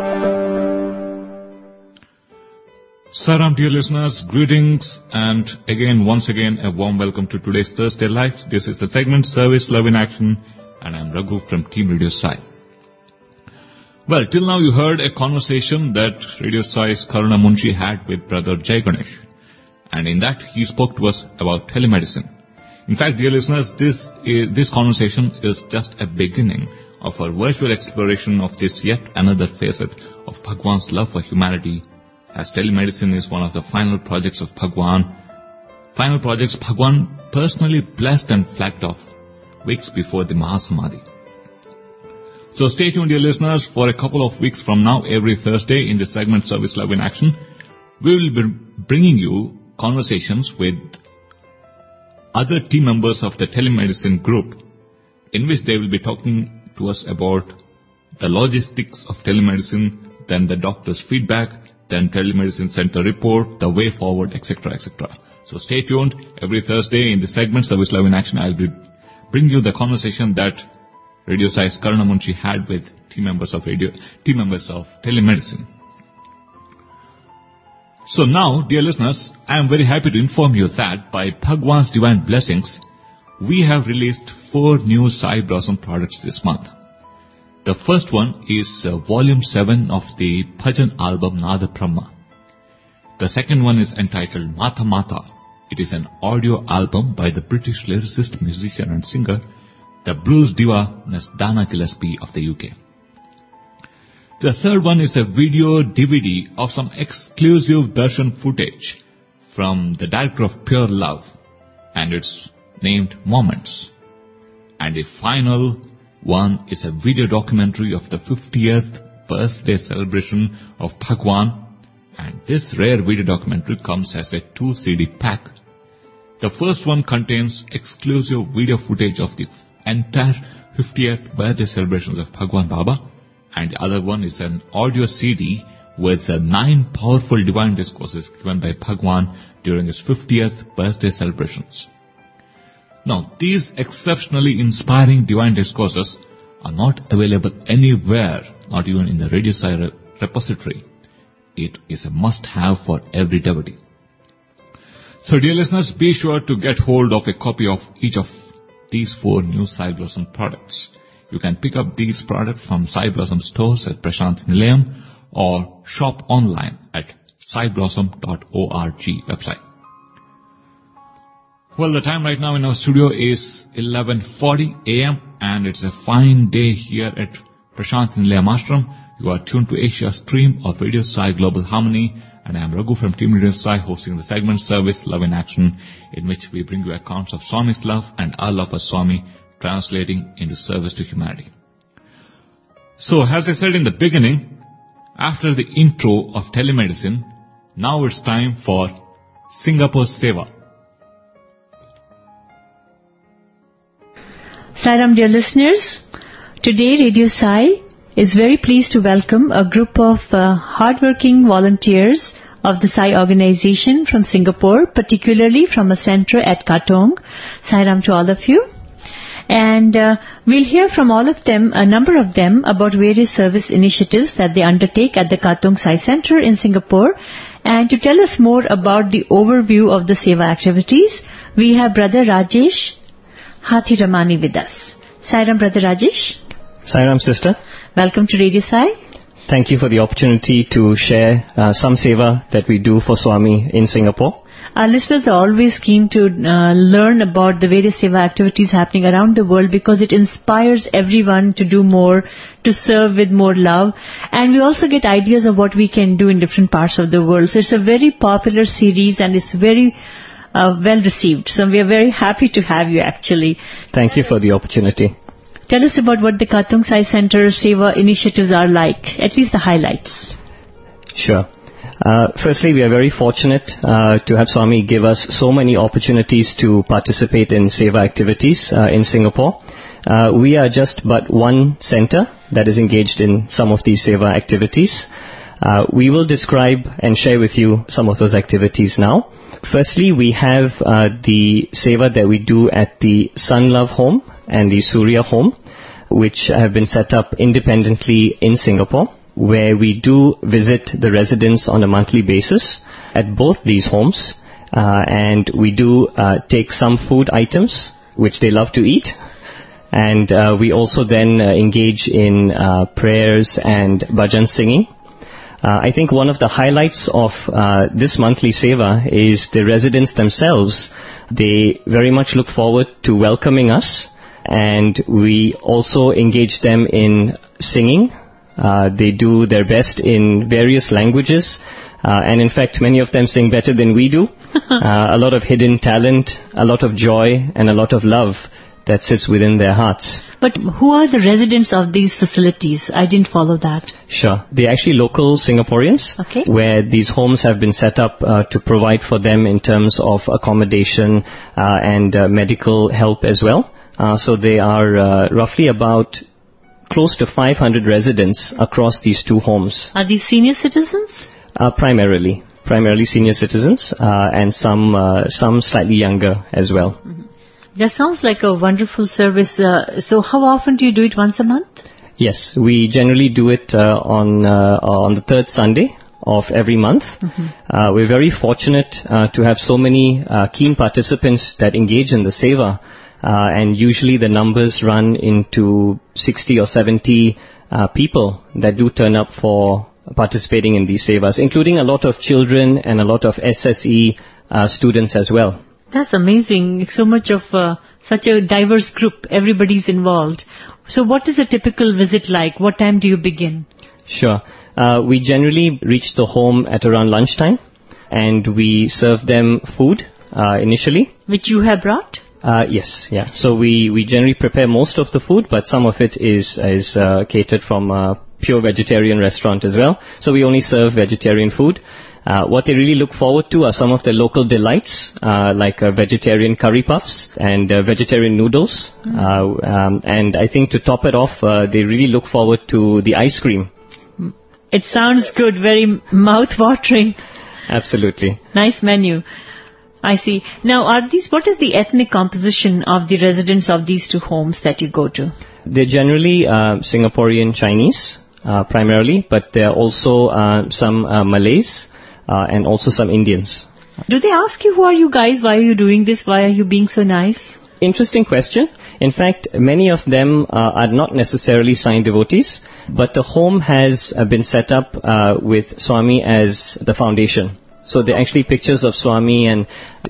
Sairam, dear listeners, greetings, and again, once again, a warm welcome to today's Thursday Live. This is the segment Service Love in Action, and I'm Raghu from Team Radio Sai. Well, till now you heard a conversation that Radio Sai's Karuna Munshi had with Brother Jai Ganesh, and in that he spoke to us about telemedicine. In fact, dear listeners, this is, this conversation is just a beginning of our virtual exploration of this yet another facet of Bhagwan's love for humanity, as telemedicine is one of the final projects of Bhagwan. Final projects Bhagwan personally blessed and flagged off weeks before the Mahasamadhi. So stay tuned, dear listeners, for a couple of weeks from now, every Thursday in the segment Service Love in Action, we will be bringing you conversations with other team members of the telemedicine group, in which they will be talking to us about the logistics of telemedicine, then the doctor's feedback, then telemedicine center report, the way forward, et cetera, et cetera. So stay tuned. Every Thursday in the segment Service Love in Action, I'll be bring you the conversation that Radio Sai's Karuna Munshi had with team members of radio, team members of telemedicine. So now, dear listeners, I am very happy to inform you that by Bhagwan's divine blessings, we have released four new Sai Blossom products this month. The first one is uh, Volume seven of the Bhajan album Nada Brahma. The second one is entitled Mata Mata. It is an audio album by the British lyricist, musician and singer, the blues diva Dana Gillespie of the U K. The third one is a video D V D of some exclusive darshan footage from the director of Pure Love, and it's named Moments. And the final one is a video documentary of the fiftieth birthday celebration of Bhagwan, and this rare video documentary comes as a two C D pack. The first one contains exclusive video footage of the entire fiftieth birthday celebrations of Bhagwan Baba, and the other one is an audio C D with uh, nine powerful divine discourses given by Bhagwan during his fiftieth birthday celebrations. Now, these exceptionally inspiring divine discourses are not available anywhere, not even in the Radio Sai re- repository. It is a must-have for every devotee. So, dear listeners, be sure to get hold of a copy of each of these four new Sai Blossom products. You can pick up these products from Sai Blossom stores at Prashant Nilayam or shop online at sai blossom dot org website. Well, the time right now in our studio is eleven forty a.m. and it's a fine day here at Prashant Nilayam Ashram. You are tuned to Asia stream of Radio Sai Global Harmony, and I am Raghu from Team Radio Sai, hosting the segment Service Love in Action, in which we bring you accounts of Swami's love and our love for Swami, translating into service to humanity. So, as I said in the beginning, after the intro of telemedicine, now it's time for Singapore Seva. Sairam, dear listeners, today Radio Sai is very pleased to welcome a group of uh, hardworking volunteers of the Sai organization from Singapore, particularly from a center at Katong. Sairam to all of you. And uh, we'll hear from all of them, a number of them, about various service initiatives that they undertake at the Katong Sai Center in Singapore. And to tell us more about the overview of the Seva activities, we have Brother Rajesh Hathi Ramani with us. Sairam, Brother Rajesh. Sairam, sister. Welcome to Radio Sai. Thank you for the opportunity to share uh, some seva that we do for Swami in Singapore. Our listeners are always keen to uh, learn about the various seva activities happening around the world, because it inspires everyone to do more, to serve with more love, and we also get ideas of what we can do in different parts of the world. So it's a very popular series and it's very uh, well received. So we are very happy to have you actually. Thank you for the opportunity. Tell us about what the Katong Sai Center Seva initiatives are like, at least the highlights. Sure. Uh, firstly, we are very fortunate uh, to have Swami give us so many opportunities to participate in Seva activities uh, in Singapore. Uh, we are just but one center that is engaged in some of these Seva activities. Uh, we will describe and share with you some of those activities now. Firstly, we have uh, the Seva that we do at the Sun Love Home and the Surya Home, which have been set up independently in Singapore, where we do visit the residents on a monthly basis at both these homes, uh, and we do uh, take some food items which they love to eat, and uh, we also then uh, engage in uh, prayers and bhajan singing. Uh, I think one of the highlights of uh, this monthly seva is the residents themselves. They very much look forward to welcoming us, and we also engage them in singing. Uh, they do their best in various languages, uh, and in fact many of them sing better than we do. uh, a lot of hidden talent, a lot of joy, and a lot of love that sits within their hearts. But who are the residents of these facilities? I didn't follow that. Sure. They're actually local Singaporeans, okay, where these homes have been set up uh, to provide for them in terms of accommodation uh, and uh, medical help as well. Uh, so they are uh, roughly about close to five hundred residents across these two homes. Are these senior citizens? Uh, primarily. Primarily senior citizens, uh, and some uh, some slightly younger as well. Mm-hmm. That sounds like a wonderful service. Uh, so how often do you do it? Once a month? Yes, we generally do it uh, on uh, on the third Sunday of every month. Mm-hmm. Uh, we're very fortunate uh, to have so many uh, keen participants that engage in the seva. uh, and usually the numbers run into sixty or seventy uh, people that do turn up for participating in these sevas, including a lot of children and a lot of S S E uh, students as well. That's amazing. So much of uh, such a diverse group. Everybody's involved. So what is a typical visit like? What time do you begin? Sure. Uh, we generally reach the home at around lunchtime, and we serve them food uh, initially. Which you have brought? Uh, yes, yeah. So we, we generally prepare most of the food, but some of it is is uh, catered from a pure vegetarian restaurant as well. So we only serve vegetarian food. Uh, what they really look forward to are some of the local delights, uh, like uh, vegetarian curry puffs and uh, vegetarian noodles. Mm. Uh, um, and I think to top it off, uh, they really look forward to the ice cream. It sounds good, very mouth-watering. Absolutely. Nice menu. I see. Now, are these? What is the ethnic composition of the residents of these two homes that you go to? They're generally uh, Singaporean Chinese, uh, primarily, but there are also uh, some uh, Malays uh, and also some Indians. Do they ask you, who are you guys? Why are you doing this? Why are you being so nice? Interesting question. In fact, many of them uh, are not necessarily Sai devotees, but the home has uh, been set up uh, with Swami as the foundation. So they're actually pictures of Swami, and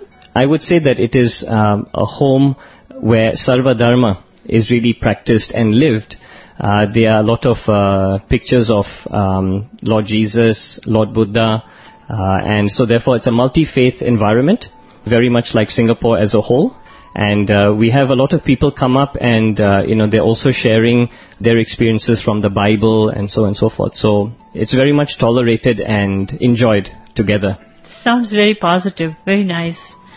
I would say that it is um, a home where Sarva Dharma is really practiced and lived. Uh, there are a lot of uh, pictures of um, Lord Jesus, Lord Buddha, uh, and so therefore it's a multi-faith environment, very much like Singapore as a whole. And uh, we have a lot of people come up, and uh, you know they're also sharing their experiences from the Bible and so on and so forth. So it's very much tolerated and enjoyed together. Sounds very positive, very nice.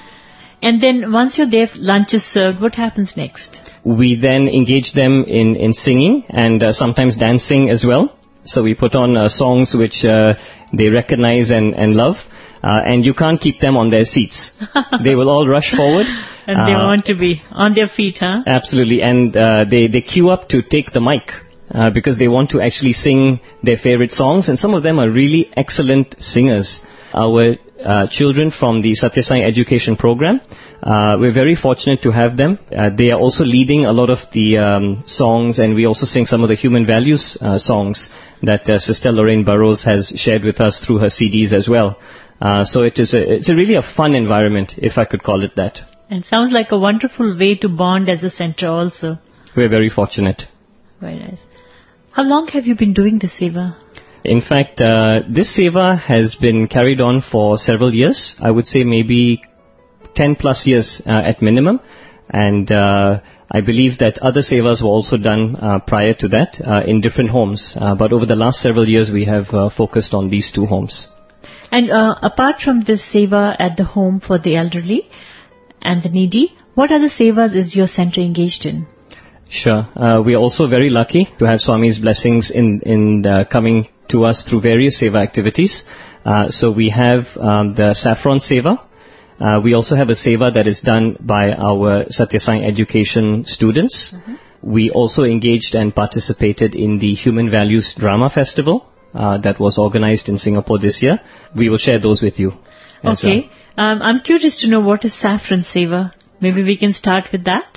And then once you're there, lunch is served, what happens next? We then engage them in, in singing and uh, sometimes dancing as well. So we put on uh, songs which uh, they recognize and, and love. Uh, and you can't keep them on their seats. They will all rush forward. And they uh, want to be on their feet, huh? Absolutely. And uh, they, they queue up to take the mic uh, because they want to actually sing their favorite songs. And some of them are really excellent singers. Our uh, children from the Satya Sai education program, uh, we're very fortunate to have them. Uh, they are also leading a lot of the um, songs, and we also sing some of the human values uh, songs that uh, Sister Lorraine Burrows has shared with us through her C Ds as well. Uh, so it is a, it's a really a fun environment, if I could call it that. And sounds like a wonderful way to bond as a center also. We're very fortunate. Very nice. How long have you been doing this seva? In fact, uh, this seva has been carried on for several years. I would say maybe ten plus years uh, at minimum. And uh, I believe that other sevas were also done uh, prior to that uh, in different homes. Uh, but over the last several years, we have uh, focused on these two homes. And uh, apart from this seva at the home for the elderly and the needy, what other sevas is your center engaged in? Sure. Uh, we are also very lucky to have Swami's blessings in, in uh, coming to us through various seva activities. Uh, so we have um, the Saffron Seva. Uh, we also have a seva that is done by our Satya Sai education students. Mm-hmm. We also engaged and participated in the Human Values Drama Festival uh, that was organized in Singapore this year. We will share those with you. Okay. Well. Um, I'm curious to know what is Saffron Seva. Maybe we can start with that.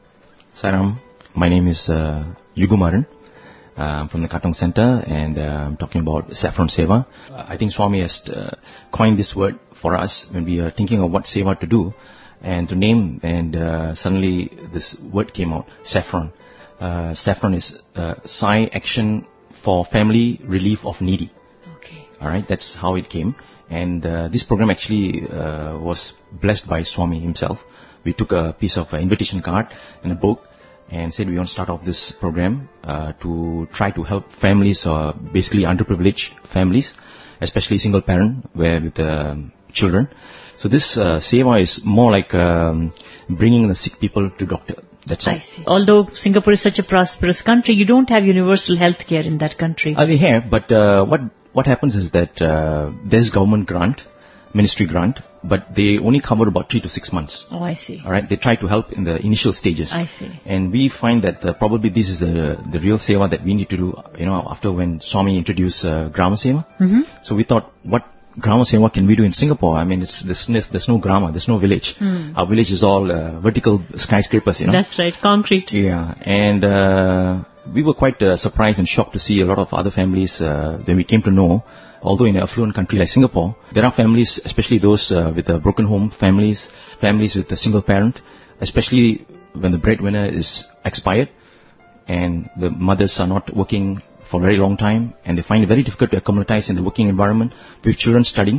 Saram, my name is uh, Yugumaran. Uh, from the Katong Center, and uh, I'm talking about Saffron Seva. Uh, I think Swami has uh, coined this word for us when we are thinking of what Seva to do and to name, and uh, suddenly this word came out, Saffron. Uh, Saffron is uh, Sai Action for Family Relief of Needy. Okay. Alright, that's how it came. And uh, this program actually uh, was blessed by Swami himself. We took a piece of uh, invitation card and a book, and said we want to start off this program uh, to try to help families, or uh, basically underprivileged families, especially single parent where with uh, children. So this uh, seva is more like um, bringing the sick people to doctor. That's all. I see. Although Singapore is such a prosperous country, you don't have universal health care in that country. Uh, they have, but uh, what what happens is that uh, there's government grant, ministry grant, but they only cover about three to six months. Oh, I see. All right, they try to help in the initial stages. I see. And we find that uh, probably this is the the real seva that we need to do. You know, after when Swami introduced uh, Grama Seva, mm-hmm. so we thought, what Grama Seva can we do in Singapore? I mean, it's, there's, there's no Grama, there's no village. Mm. Our village is all uh, vertical skyscrapers, you know. That's right, concrete. Yeah, and uh, we were quite uh, surprised and shocked to see a lot of other families uh, that we came to know. Although in an affluent country like Singapore, there are families, especially those uh, with a broken home, families, families with a single parent, especially when the breadwinner is expired and the mothers are not working for a very long time and they find it very difficult to acclimatize in the working environment with children studying.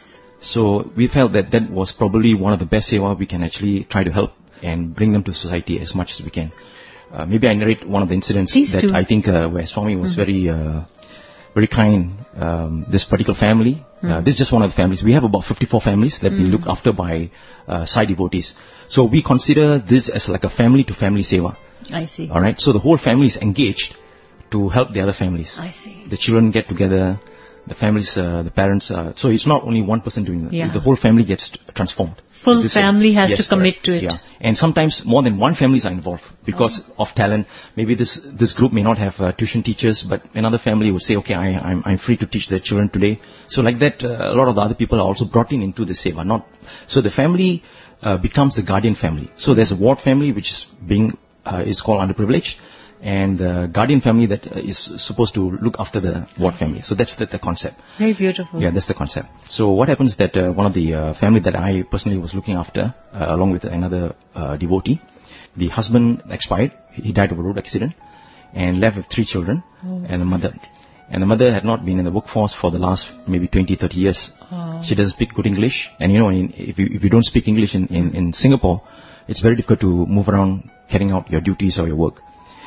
So we felt that that was probably one of the best seva we can actually try to help and bring them to society as much as we can. Uh, maybe I narrate one of the incidents Please that do. I think uh, where Swami was Mm-hmm. very... Uh, very kind, um, this particular family. Mm. Uh, this is just one of the families. We have about fifty-four families that Mm. we look after by uh, Sai devotees. So we consider this as like a family-to-family seva. I see. All right. So the whole family is engaged to help the other families. I see. The children get together, the families, uh, the parents. Uh, so it's not only one person doing it. Yeah. The whole family gets transformed. Full This, uh, family has yes, to commit correct. to it. Yeah. And sometimes more than one families are involved because Oh. of talent. Maybe this this group may not have uh, tuition teachers, but another family would say, okay, I, I'm, I'm free to teach their children today. So like that, uh, a lot of the other people are also brought in into the seva. Not so the family uh, becomes the guardian family. So there's a ward family which is being uh, is called underprivileged, and the guardian family that uh, is supposed to look after the ward family. So that's the, the concept. Very beautiful. Yeah, that's the concept. So what happens that uh, one of the uh, family that I personally was looking after, uh, along with another uh, devotee, the husband expired. He died of a road accident and left with three children Oh, and a mother. And the mother had not been in the workforce for the last maybe twenty, thirty years. Oh. She doesn't speak good English. And you know, in, if, you, if you don't speak English in, in, in Singapore, it's very difficult to move around carrying out your duties or your work.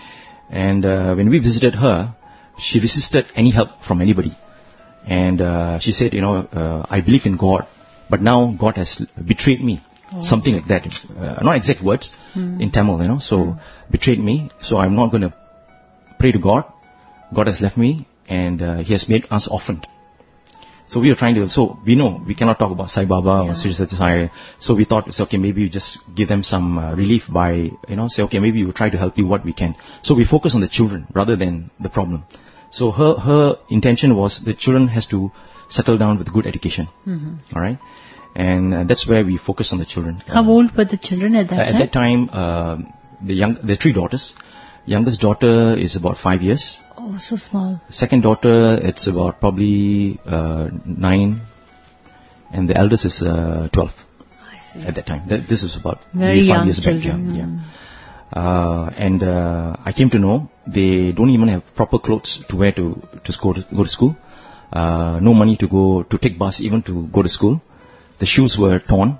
And uh, when we visited her, she resisted any help from anybody. And uh, she said, you know, uh, I believe in God, but now God has betrayed me. Oh. Something like that. Uh, not exact words Hmm. in Tamil, you know. So, betrayed me. So I'm not going to pray to God. God has left me and uh, He has made us orphaned. So we were trying to, so we know we cannot talk about Sai Baba Yeah. or Sri Sathya Sai. So we thought, so, okay, maybe you just give them some uh, relief by, you know, say, okay, maybe we'll try to help you what we can. So we focus on the children rather than the problem. So her, her intention was the children has to settle down with good education. Mhm. Alright? And uh, that's where we focus on the children. How old were the children at that Uh, time? At that time, uh, the young, the three daughters. Youngest daughter is about five years. Oh, so small. Second daughter, it's about probably uh, nine, and the eldest is uh, twelve. I see. At that time. That, this is about Very maybe five young years children. back. Yeah, yeah. Uh, and uh, I came to know they don't even have proper clothes to wear to to school. To go to school. Uh, no money to go to take bus even to go to school. The shoes were torn.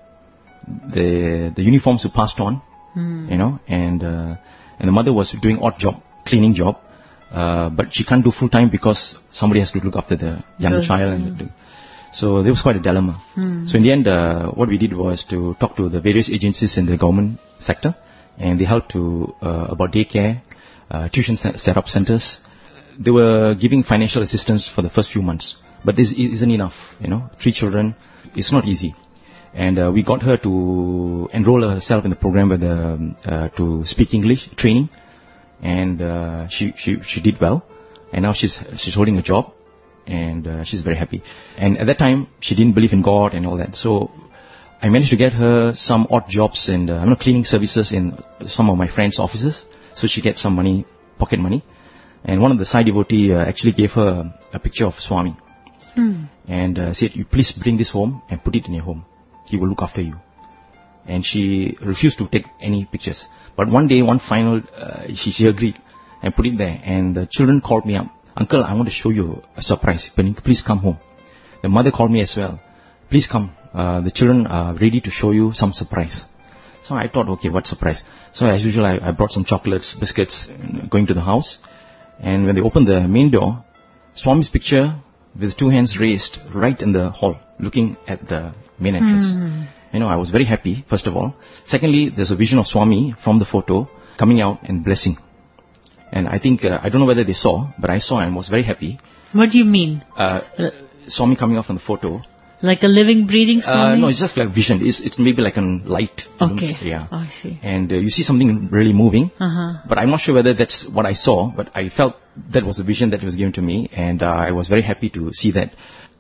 The the uniforms were passed on. Hmm. You know, and uh, and the mother was doing odd job, cleaning job, uh, but she can't do full time because somebody has to look after the younger Girls, child. yeah. And the, so there was quite a dilemma. Hmm. So in the end, uh, what we did was to talk to the various agencies in the government sector, and they helped to uh, about daycare, uh, tuition set, set up centers. They were giving financial assistance for the first few months, but this isn't enough. You know, three children, it's not easy. And uh, we got her to enroll herself in the program with the, uh, to speak English training, and uh, she she she did well, and now she's she's holding a job, and uh, she's very happy. And at that time, she didn't believe in God and all that, so I managed to get her some odd jobs and uh, you know, cleaning services in some of my friends' offices, so she gets some money, pocket money. And one of the Sai devotee uh, actually gave her a picture of Swami, Hmm. and uh, said, "You please bring this home and put it in your home. He will look after you." And she refused to take any pictures. But one day, one final, uh, she, she agreed and put it there. And the children called me up, "Uncle, I want to show you a surprise. Please come home." The mother called me as well. "Please come. Uh, the children are ready to show you some surprise." So I thought, okay, what surprise? So as usual, I, I brought some chocolates, biscuits, uh, going to the house. And when they opened the main door, Swami's picture with two hands raised right in the hall, looking at the main entrance. Hmm. You know, I was very happy, first of all. Secondly, there's a vision of Swami from the photo coming out and blessing. And I think, uh, I don't know whether they saw, but I saw and was very happy. What do you mean? Uh, Swami coming out from the photo. Like a living, breathing Swami? Uh, no, it's just like vision. It's, it's maybe like a light. Okay. Yeah. Oh, I see. And uh, you see something really moving. Uh-huh. But I'm not sure whether that's what I saw, but I felt that was the vision that was given to me, and uh, I was very happy to see that.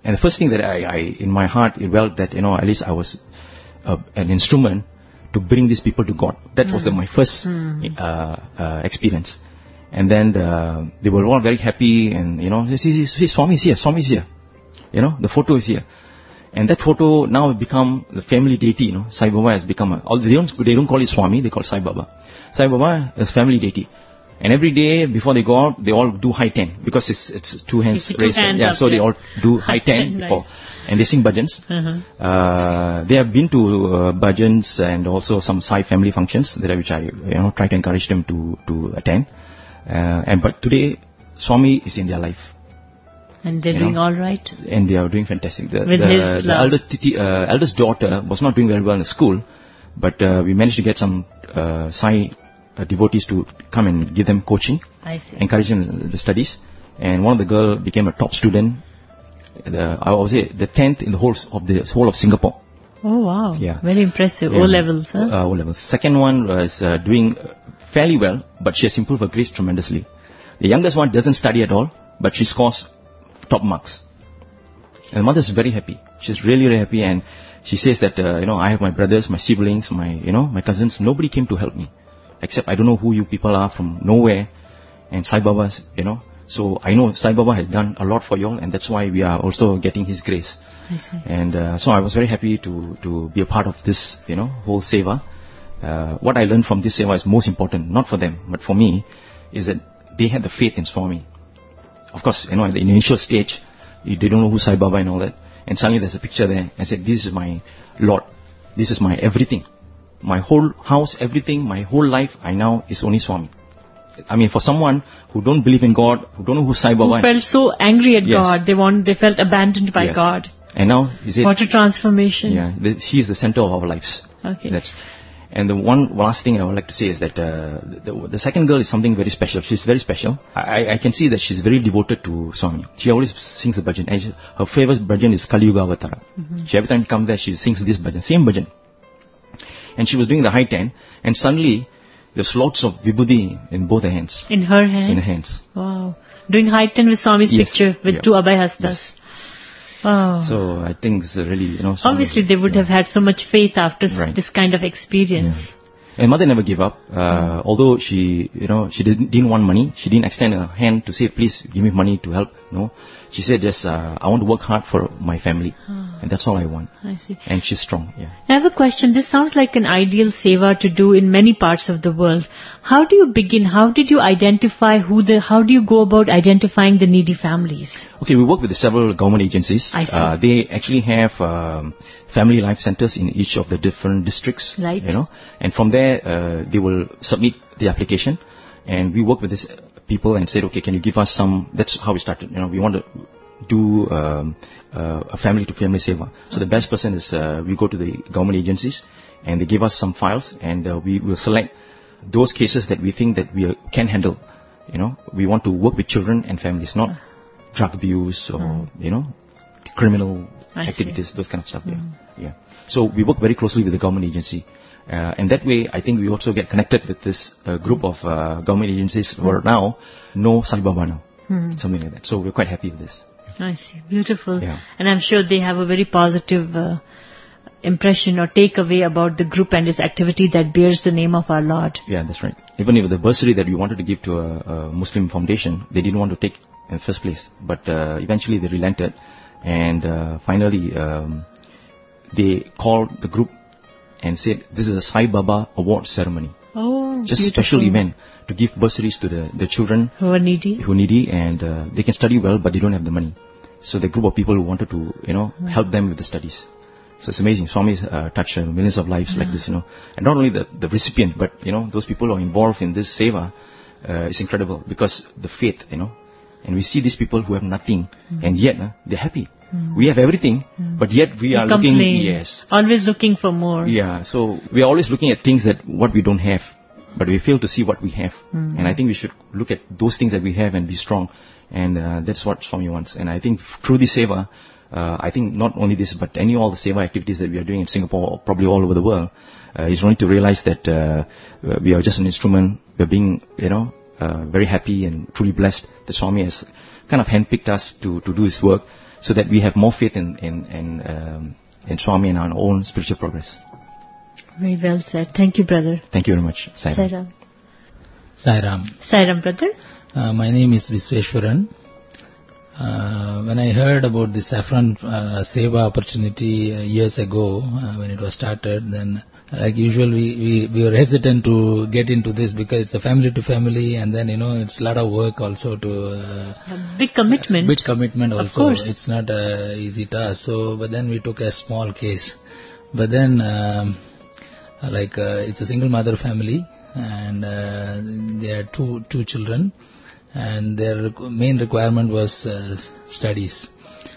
And the first thing that I, I in my heart, it felt that, you know, at least I was uh, an instrument to bring these people to God. That mm. was uh, my first mm. uh, uh, experience. And then uh, they were all very happy, and, you know, see, see, Swami is here, Swami is here. You know, the photo is here. And that photo now has become the family deity, you know. Sai Baba has become a, they don't, they don't call it Swami, they call it Sai Baba. Sai Baba is family deity. And every day before they go out, they all do high ten, because it's it's two hands it's raised. Two hands yeah, up, so yeah. they all do high ten Nice. before. And they sing bhajans. Uh-huh. Uh, they have been to uh, bhajans and also some Sai family functions that I, which I, you know, try to encourage them to, to attend. Uh, and but today, Swami is in their life. And they're you doing know, all right. And they are doing fantastic. The, With the, his the love. eldest, titi, uh, eldest daughter was not doing very well in school, but uh, we managed to get some uh, Sai uh, devotees to come and give them coaching, I see. encourage them in the studies. And one of the girl became a top student. The, I would say the tenth in the whole of the whole of Singapore. Oh wow! Yeah. Very impressive. Yeah. O levels, huh? Uh, O levels. Second one was uh, doing fairly well, but she has improved her grades tremendously. The youngest one doesn't study at all, but she scores top marks. And the mother is very happy. She's really, really happy, and she says that, uh, you know, I have my brothers, my siblings, my, you know, my cousins. Nobody came to help me, except I don't know who you people are from nowhere, and Sai Baba's, you know. So I know Sai Baba has done a lot for you all, and that's why we are also getting his grace. I see. And uh, so I was very happy to to be a part of this, you know, whole seva. Uh, what I learned from this seva is most important, not for them, but for me, is that they had the faith in Swami. Of course, you know, at the initial stage, they don't know who Sai Baba and all that. And suddenly there's a picture there. I said, this is my Lord. This is my everything. My whole house, everything, my whole life, I now is only Swami. I mean, for someone who don't believe in God, who don't know who Sai Baba Who felt so angry at Yes. God. They want, they felt abandoned by Yes. God. And now, is it? What a transformation. Yeah, the, he is the center of our lives. Okay. That's, and the one last thing I would like to say is that uh, the, the second girl is something very special. She's very special. I, I can see that she's very devoted to Swami. She always sings the bhajan. And she, her favorite bhajan is Kali Yuga Avatara. Mm-hmm. She, every time she comes there, she sings this bhajan, same bhajan. And she was doing the high ten, and suddenly there's lots of vibhuti in both her hands. In her hands? In her hands. Wow. Doing high ten with Swami's Yes. picture with Yeah. two Abhay Hastas. Yes. Wow. So I think it's really, you know. Swami- Obviously, they would yeah. have had so much faith after s- Right. this kind of experience. Yeah. And mother never gave up. Uh, mm. Although she, you know, she didn't, didn't want money. She didn't extend her hand to say, please give me money to help. No. She said, just, uh, I want to work hard for my family. Ah. And that's all I want. I see. And she's strong. Yeah. I have a question. This sounds like an ideal seva to do in many parts of the world. How do you begin? How did you identify who the, how do you go about identifying the needy families? Okay, we work with several government agencies. I see. Uh, they actually have um, family life centers in each of the different districts. Right. You know, and from there uh, they will submit the application, and we work with these people and said, okay, can you give us some? That's how we started. You know, we want to do um, uh, a family to family seva. So the best person is uh, we go to the government agencies, and they give us some files, and uh, we will select those cases that we think that we uh, can handle. You know, we want to work with children and families, not drug abuse or, mm. you know, criminal I activities, see. those kind of stuff. Mm. Yeah, yeah. So we work very closely with the government agency. Uh, and that way, I think we also get connected with this uh, group of uh, government agencies who are now know Sai Baba now. Mm. Something like that. So we're quite happy with this. I see. Beautiful. Yeah. And I'm sure they have a very positive uh, impression or takeaway about the group and its activity that bears the name of our Lord. Yeah, that's right. Even if the bursary that we wanted to give to a, a Muslim foundation, they didn't want to take in the first place. But uh, eventually they relented. And uh, finally, um, they called the group and said, this is a Sai Baba award ceremony. Oh, Just beautiful. special event to give bursaries to the, the children who are needy, who are needy, and uh, they can study well, but they don't have the money. So the group of people who wanted to, you know, mm. help them with the studies. So it's amazing. Swami's uh, touched uh, millions of lives yeah. like this, you know. And not only the, the recipient, but, you know, those people who are involved in this seva, uh, is incredible because the faith, you know. And we see these people who have nothing, mm. and yet uh, they're happy. Mm. We have everything, mm. but yet we, we are complain. looking, yes. Always looking for more. Yeah, so we are always looking at things that what we don't have, but we fail to see what we have. Mm. And I think we should look at those things that we have and be strong. And uh, that's what Swami wants. And I think through this seva, uh, I think not only this, but any all the seva activities that we are doing in Singapore, or probably all over the world, uh, is going to realize that uh, we are just an instrument. We're being, you know, uh, very happy and truly blessed that Swami has kind of handpicked us to, to do his work. so that we have more faith in in in, um, in Swami and our own spiritual progress. Very well said. Thank you, brother. Thank you very much. Sai Ram. Sairam. Sairam. Sairam, brother. Uh, my name is Visweshwaran. Uh, when I heard about the Saffron uh, Seva opportunity uh, years ago, uh, when it was started, then like usual we, we, we were hesitant to get into this because it's a family to family, and then you know it's a lot of work also to uh, A big commitment. big commitment also. Of course. It's not a easy task. So, but then we took a small case. But then, um, like uh, it's a single mother family, and uh, there are two two children. And their requ- main requirement was uh, studies.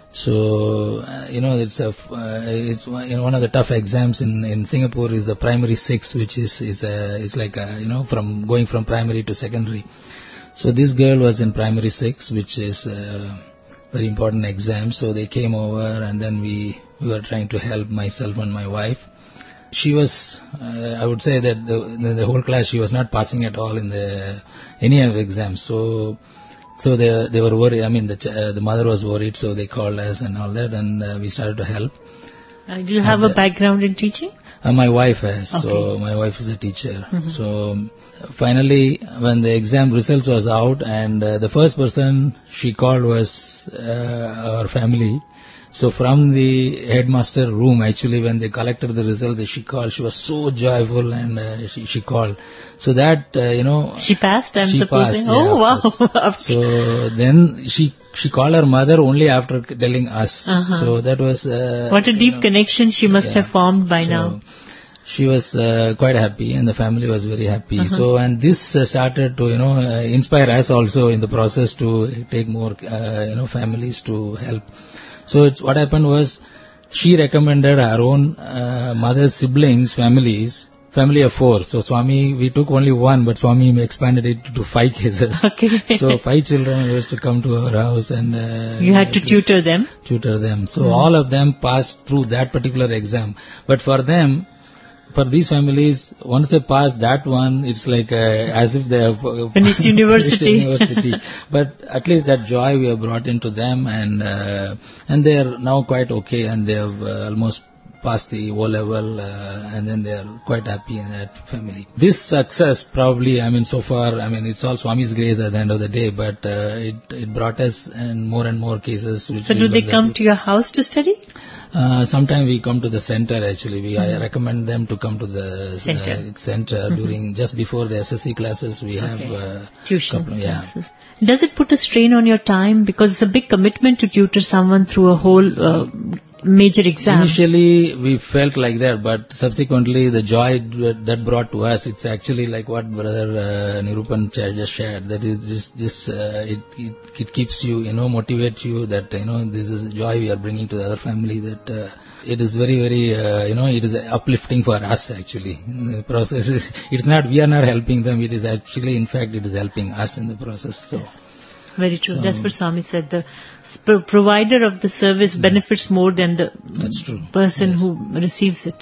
So uh, you know it's a f- uh, it's one, you know, one of the tough exams in, in Singapore is the primary six, which is is a, is like a, you know from going from primary to secondary. So this girl was in primary six, which is a very important exam. So they came over, and then we we were trying to help myself and my wife. She was, uh, I would say that the, the the whole class, she was not passing at all in the any of the exams. So, so they they were worried. I mean, the ch- uh, the mother was worried, so they called us and all that, and uh, we started to help. Uh, do you have And, a uh, background in teaching? Uh, my wife has. Okay. So my wife is a teacher. So finally, when the exam results was out, and uh, the first person she called was uh, our family. So from the headmaster room, actually, when they collected the results, she called. She was so joyful, and uh, she she called. So that uh, you know, She passed, I'm she supposing. passed, Oh, yeah, wow. of course. So then she she called her mother only after telling us. Uh-huh. So that was uh, What a you deep know, connection she must yeah. have formed by So now. she was uh, quite happy, and the family was very happy. Uh-huh. So, and this uh, started to, you know, uh, inspire us also in the process to take more, uh, you know, families to help. So, it's what happened was, she recommended her own uh, mother's siblings, families, family of four. So, Swami, we took only one, but Swami expanded it to five cases. Okay. So, five children used to come to our house, and uh, You had to tutor them. tutor them. So Mm. all of them passed through that particular exam. But for them, for these families, once they pass that one, it's like uh, as if they have uh, Finished university. university. But at least that joy we have brought into them, and uh, and they are now quite okay, and they have uh, almost passed the O level, uh, and then they are quite happy in that family. This success probably, I mean, so far, I mean, it's all Swami's grace at the end of the day, but uh, it it brought us in more and more cases. Which So we do they will come then- to your house to study? uh, sometimes we come to the center actually. We I recommend them to come to the Center. uh, center Mhm. during just before the S S C classes. We have Okay. uh, Tuition couple- yeah. classes. Does it put a strain on your time? Because it's a big commitment to tutor someone through a whole uh, major exam. Initially, we felt like that, but subsequently, the joy d- that brought to us, it's actually like what Brother uh, Nirupan Cha- just shared. That is just, just uh, it, it it keeps you, you know, motivates you that you know this is joy we are bringing to the other family. That uh, it is very, very, uh, you know, it is uplifting for us actually. In the process, it's not we are not helping them. It is actually, in fact, it is helping us in the process. So. Very true. So- That's what Swami said. The sp- provider of the service benefits more than the That's true. person Yes. who receives it.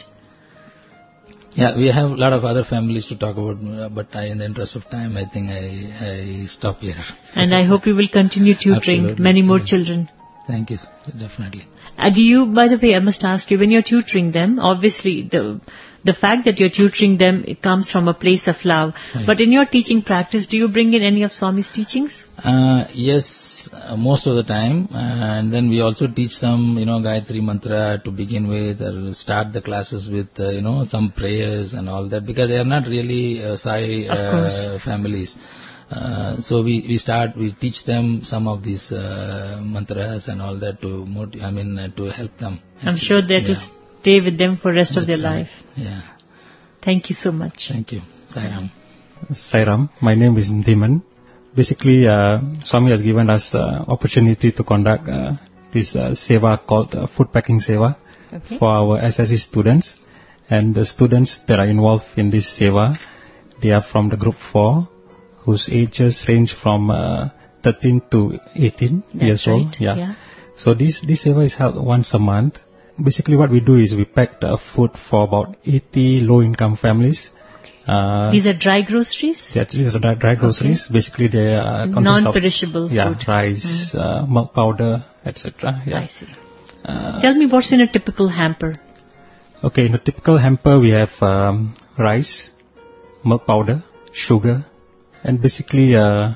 Yeah, we have a lot of other families to talk about, uh, but I, in the interest of time, I think I, I stop here. And I hope you will continue tutoring Absolutely. many more Yeah. children. Thank you, definitely. Uh, do you, by the way, I must ask you, when you're tutoring them, obviously the the fact that you're tutoring them, it comes from a place of love. Right. But in your teaching practice, do you bring in any of Swami's teachings? Uh, yes, uh, most of the time, uh, and then we also teach some, you know, Gayatri Mantra to begin with, or start the classes with, uh, you know, some prayers and all that, because they are not really uh, Sai Of uh, course. families. Uh, so we, we start, we teach them some of these uh, mantras and all that to motiv- I mean, uh, to help them. I'm sure that Yeah. will stay with them for the rest of their That's right. life. Yeah. Thank you so much. Thank you. Sairam. Sairam, my name is Ndiman. Basically, uh, Swami has given us uh, opportunity to conduct uh, this uh, seva called uh, food packing seva Okay. for our S S C students. And the students that are involved in this seva, they are from the group four, whose ages range from uh, thirteen to eighteen That's years old. right. Yeah. So this this seva is held once a month. Basically, what we do is we pack uh, food for about eighty low-income families Uh, These are dry groceries? Yeah, these are dry, dry groceries. Okay. Basically, they are uh, non-perishable of, yeah, food. rice, mm. uh, milk powder, et cetera. Yeah. I see. Uh, Tell me what's in a typical hamper. Okay, in a typical hamper, we have um, rice, milk powder, sugar, and basically uh,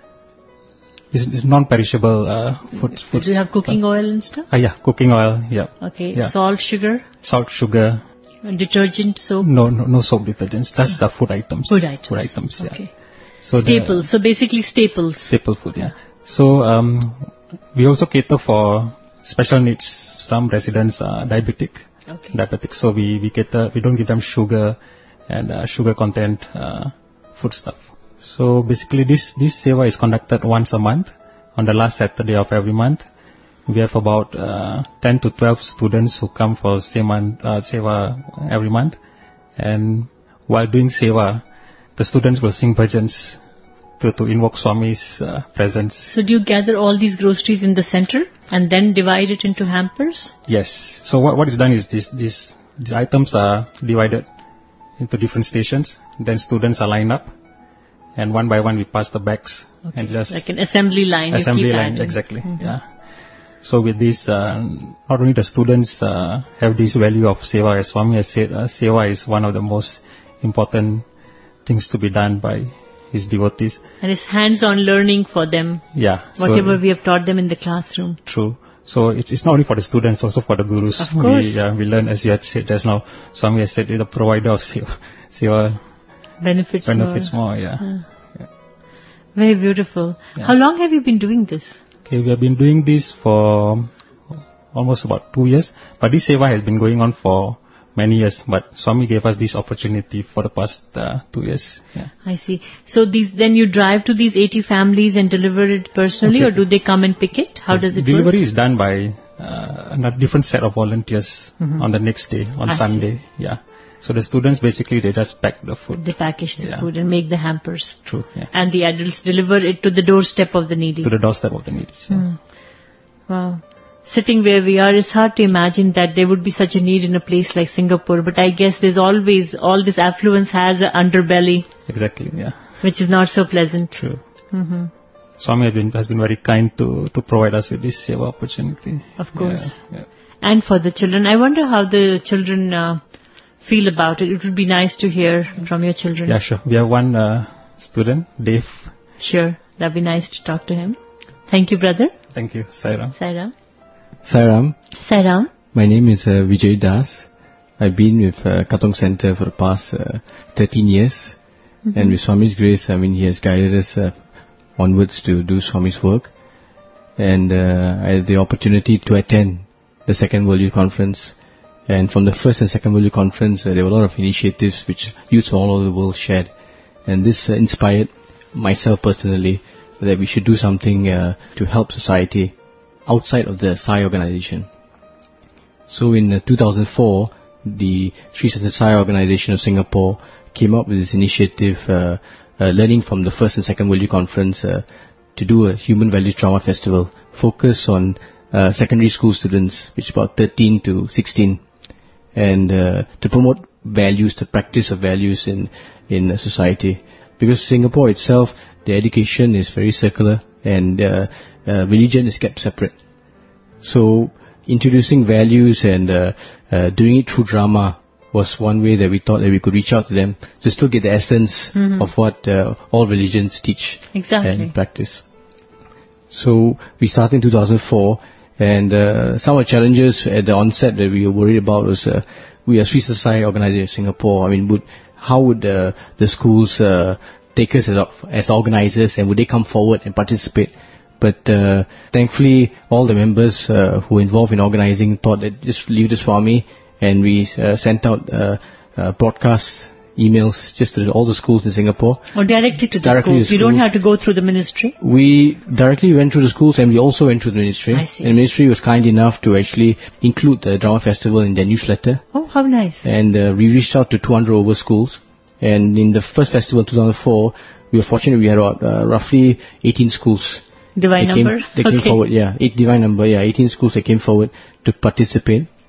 it's, it's non-perishable uh, food. food Do you have cooking stuff. oil and stuff? Uh, yeah, cooking oil. Yeah. Okay. Yeah. Salt, sugar. Salt, sugar. Detergent, soap? No, no, no soap detergents. Just the food items. Food items. Food items. Yeah. Okay. So staples. The, so basically staples. Staple food. Yeah. So um, we also cater for special needs. Some residents are diabetic. Okay. Diabetic. So we we cater. We don't give them sugar and uh, sugar content uh, food stuff. So basically, this this seva is conducted once a month on the last Saturday of every month. We have about uh, ten to twelve students who come for seva, uh, seva every month. And while doing seva, the students will sing bhajans to, to invoke Swami's uh, presence. So do you gather all these groceries in the center and then divide it into hampers? Yes. So what, what is done is this, this, these items are divided into different stations. Then students are lined up. And one by one we pass the bags. Okay. And just like an assembly line. Assembly you keep line, adding. exactly. Mm-hmm. Yeah. So with this, uh, not only the students uh, have this value of seva, as Swami has said, uh, seva is one of the most important things to be done by his devotees. And it's hands-on learning for them. Yeah. Whatever so, we have taught them in the classroom. True. So it's, it's not only for the students, also for the gurus. Of course. We, uh, we learn, as you had said just now, Swami has said, is a provider of seva. seva benefits, benefits more. more yeah. Uh, yeah. Very beautiful. Yeah. How long have you been doing this? Okay, we have been doing this for almost about two years, but this seva has been going on for many years, but Swami gave us this opportunity for the past uh, two years. Yeah. I see. So these, then you drive to these eighty families and deliver it personally, okay. or do they come and pick it? How does it Delivery work? Delivery is done by uh, a different set of volunteers mm-hmm. on the next day, on I Sunday. See. Yeah. So the students basically, they just pack the food. They package the yeah. food and make the hampers. True, yes. And the adults deliver it to the doorstep of the needy. To the doorstep of the needy. Yeah. Mm. Wow. Sitting where we are, it's hard to imagine that there would be such a need in a place like Singapore. But I guess there's always, all this affluence has an underbelly. Exactly, yeah. Which is not so pleasant. True. Mm-hmm. Swami has been, has been very kind to, to provide us with this seva opportunity. Of course. Yeah, yeah. And for the children. I wonder how the children uh, feel about it. It would be nice to hear from your children. Yeah, sure. We have one uh, student, Dave. Sure. That'd be nice to talk to him. Thank you, brother. Thank you, Sairam. Sairam. Sairam. Sairam. My name is uh, Vijay Das. I've been with uh, Katong Center for the past uh, thirteen years. Mm-hmm. And with Swami's grace, I mean, he has guided us uh, onwards to do Swami's work. And uh, I had the opportunity to attend the second World Youth Conference. And from the first and second World Youth Conference, uh, there were a lot of initiatives which youths all over the world shared. And this uh, inspired myself personally that we should do something uh, to help society outside of the S A I organization. So in uh, two thousand four, the Sri Sathya Sai organization of Singapore came up with this initiative, uh, uh, learning from the first and second World Youth Conference, uh, to do a Human Values Drama Festival, focus on uh, secondary school students, which is about thirteen to sixteen, and uh, to promote values, the practice of values in in uh, society. Because Singapore itself, the education is very circular, and uh, uh, religion is kept separate. So introducing values and uh, uh, doing it through drama was one way that we thought that we could reach out to them to still get the essence mm-hmm. of what uh, all religions teach exactly. and practice. So we started in two thousand four, and uh, some of the challenges at the onset that we were worried about was uh, we are Sri Sathya Sai organization in Singapore. I mean, would how would uh, the schools uh, take us as, as organizers, and would they come forward and participate? But uh, thankfully, all the members uh, who were involved in organizing thought that just leave this for me, and we uh, sent out uh, uh, broadcasts, emails, just to all the schools in Singapore. Or directly to the directly schools. To you schools. don't have to go through the ministry? We directly went through the schools, and we also went through the ministry. I see. And the ministry was kind enough to actually include the drama festival in their newsletter. Oh, how nice. And uh, we reached out to two hundred over schools. And in the first festival in two thousand four, we were fortunate we had about uh, roughly eighteen schools. Divine they number? Came, they came okay. forward, yeah. Eight divine number, yeah. eighteen schools that came forward to participate.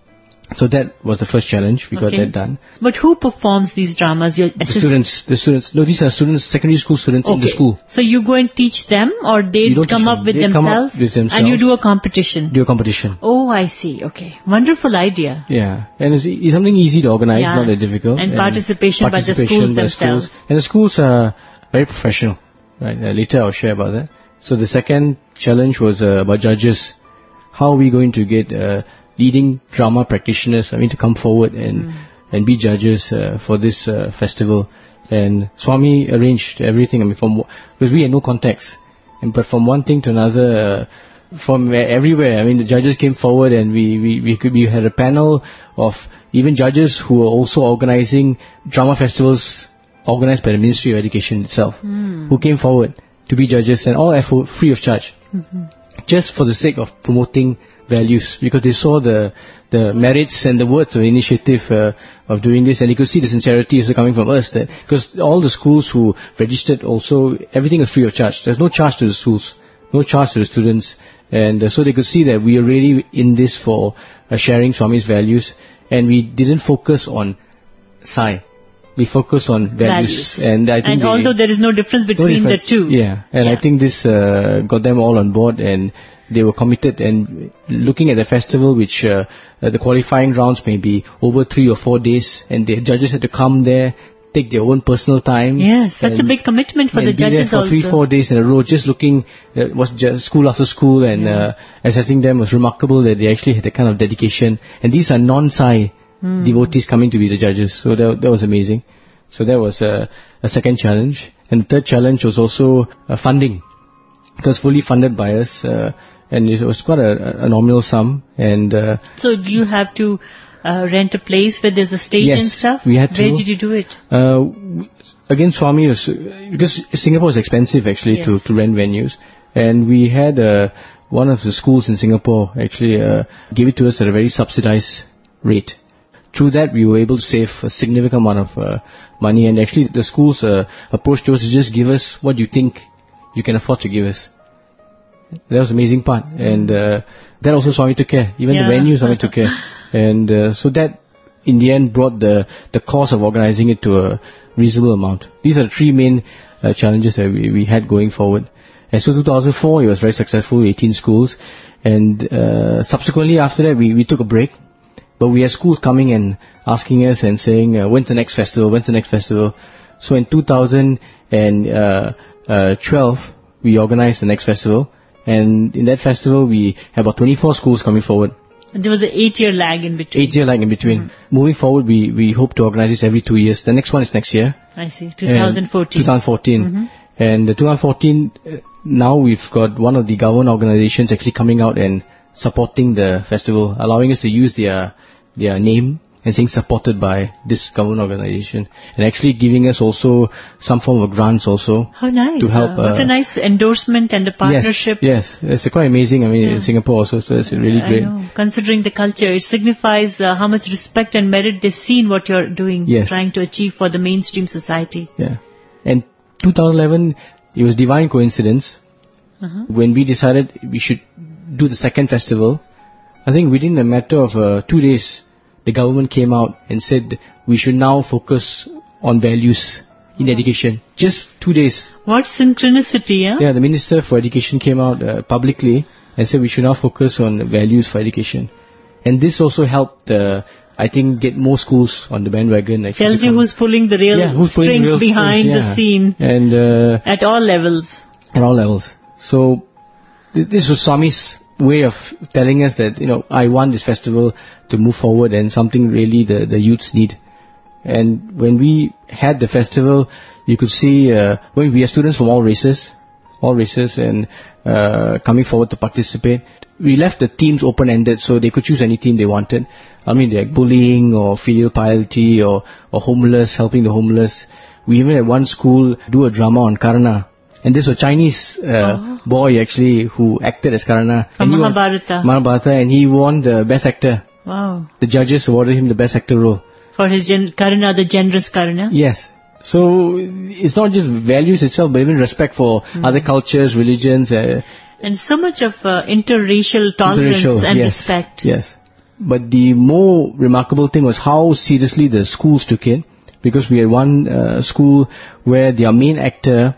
So that was the first challenge. We got Okay. that done. But who performs these dramas? Your The assist- students, the students, no, these are students, secondary school students in the Okay. school. So you go and teach them, or they You don't come teach up them. with They come up themselves, with themselves. and you do a competition. Do a competition. Oh, I see. Okay, wonderful idea. Yeah, and it's, it's something easy to organize, Yeah. not that difficult. And participation by the schools by themselves. schools. And the schools are very professional. Right. Uh, later I'll share about that. So the second challenge was uh, about judges. How are we going to get uh, leading drama practitioners, I mean, to come forward and Mm. and be judges uh, for this uh, festival? And Swami arranged everything. I mean, from because we had no context, and but from one thing to another. Uh, from where- everywhere. I mean, the judges came forward, and we we we, could, we had a panel of even judges who were also organizing drama festivals organized by the Ministry of Education itself, Mm. who came forward to be judges, and all effort free of charge, Mhm. just for the sake of promoting values, because they saw the the merits and the worth of the initiative uh, of doing this, and they could see the sincerity also coming from us. That because all the schools who registered also, everything is free of charge. There's no charge to the schools, no charge to the students. And uh, so they could see that we are really in this for uh, sharing Swami's values, and we didn't focus on Sai. We focus on values. Values. And I think And they- although there is no difference no between difference. the two. Yeah, and I think this uh, got them all on board, and they were committed. And looking at the festival, which uh, uh, the qualifying rounds may be over three or four days, and the judges had to come there, take their own personal time. Yes, such a and- big commitment for and the be there judges for also. three, four days in a row, just looking, uh, was just school after school, and uh, assessing them was remarkable that they actually had that kind of dedication. And these are non-Sai Hmm. devotees coming to be the judges, so that, that was amazing. So that was a, a second challenge. And the third challenge was also uh, funding. It was fully funded by us, uh, and it was quite a, a nominal sum. And uh, So do you have to uh, rent a place where there's a stage Yes, and stuff? we had to. Where did you do it? Uh, w- again, Swami was, because Singapore is expensive actually Yes. to, to rent venues, and we had uh, one of the schools in Singapore actually uh, gave it to us at a very subsidized rate. Through that, we were able to save a significant amount of uh, money, and actually the schools uh, approached us to just give us what you think you can afford to give us. That was the amazing part, and uh, that also Swami took care. Even Yeah. the venue, Swami took care, and uh, so that in the end brought the the cost of organizing it to a reasonable amount. These are the three main uh, challenges that we, we had going forward. And so two thousand four, it was very successful, eighteen schools, and uh, subsequently after that, we, we took a break. But we had schools coming and asking us and saying, uh, when's the next festival, when's the next festival? So in two thousand twelve, we organized the next festival. And in that festival, we had about twenty-four schools coming forward. And there was an eight-year lag in between. Eight year lag in between. Mm-hmm. Moving forward, we, we hope to organize this every two years. The next one is next year. I see, twenty fourteen. twenty fourteen. Mhm. And uh, twenty fourteen, uh, now we've got one of the government organizations actually coming out and supporting the festival, allowing us to use their their name and saying supported by this government organization, and actually giving us also some form of grants also. How nice. To help, uh, what uh, a nice endorsement and a partnership. Yes, yes, it's quite amazing. I mean, Yeah. in Singapore also, so it's really I great. know. Considering the culture, it signifies uh, how much respect and merit they see in what you're doing, Yes. trying to achieve for the mainstream society. Yeah. And two thousand eleven, it was divine coincidence Uh-huh. when we decided we should do the second festival. I think within a matter of uh, two days, the government came out and said we should now focus on values in education. Just two days. What synchronicity, yeah? Yeah, the Minister for Education came out uh, publicly and said we should now focus on values for education. And this also helped, uh, I think, get more schools on the bandwagon. Actually, Tells you become- who's pulling the real yeah, who's pulling strings real behind strings, the yeah. scene And uh, at all levels. at all levels. So th- this was Swami's way of telling us that, you know, I want this festival to move forward and something really the, the youths need. And when we had the festival, you could see, uh, when we had students from all races, all races and uh, coming forward to participate. We left the teams open-ended so they could choose any team they wanted. I mean, like bullying or filial piety or, or homeless, helping the homeless. We even had one school do a drama on Karna. And this was a Chinese uh, Oh. boy actually who acted as Karna. From And he was- Mahabharata. Mahabharata, and he won the best actor. Wow. The judges awarded him the best actor role. For his gen- Karna, the generous Karna. Yes. So it's not just values itself, but even respect for Hmm. other cultures, religions. Uh, And so much of uh, interracial tolerance interracial, and yes, respect. Yes. but the more remarkable thing was how seriously the schools took it, because we had one uh, school where their main actor,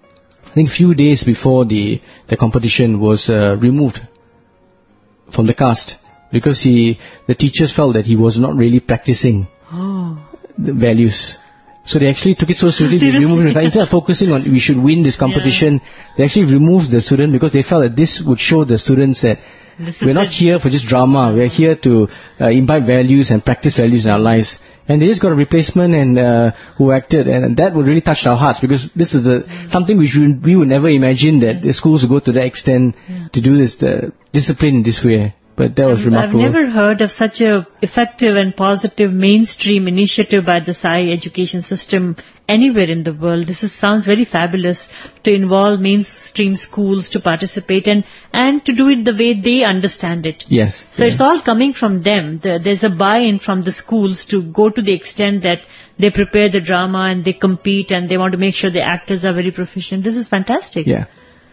I think few days before the, the competition, was uh, removed from the cast because he, the teachers felt that he was not really practicing oh. the values. So they actually took it so seriously, they removed him. Instead of focusing on we should win this competition, yeah. they actually removed the student because they felt that this would show the students that we're not here for just drama, we're here to uh, imbibe values and practice values in our lives. And they just got a replacement and uh, who acted, and that would really touch our hearts, because this is a, something which we, we would never imagine that the schools would go to that extent yeah. to do this, the discipline in this way. But that was I've, remarkable. I've never heard of such a effective and positive mainstream initiative by the Sai education system anywhere in the world. This is, sounds very fabulous, to involve mainstream schools to participate and, and to do it the way they understand it. Yes. So yeah. it's all coming from them. The, there's a buy-in from the schools to go to the extent that they prepare the drama and they compete and they want to make sure the actors are very proficient. This is fantastic. Yeah.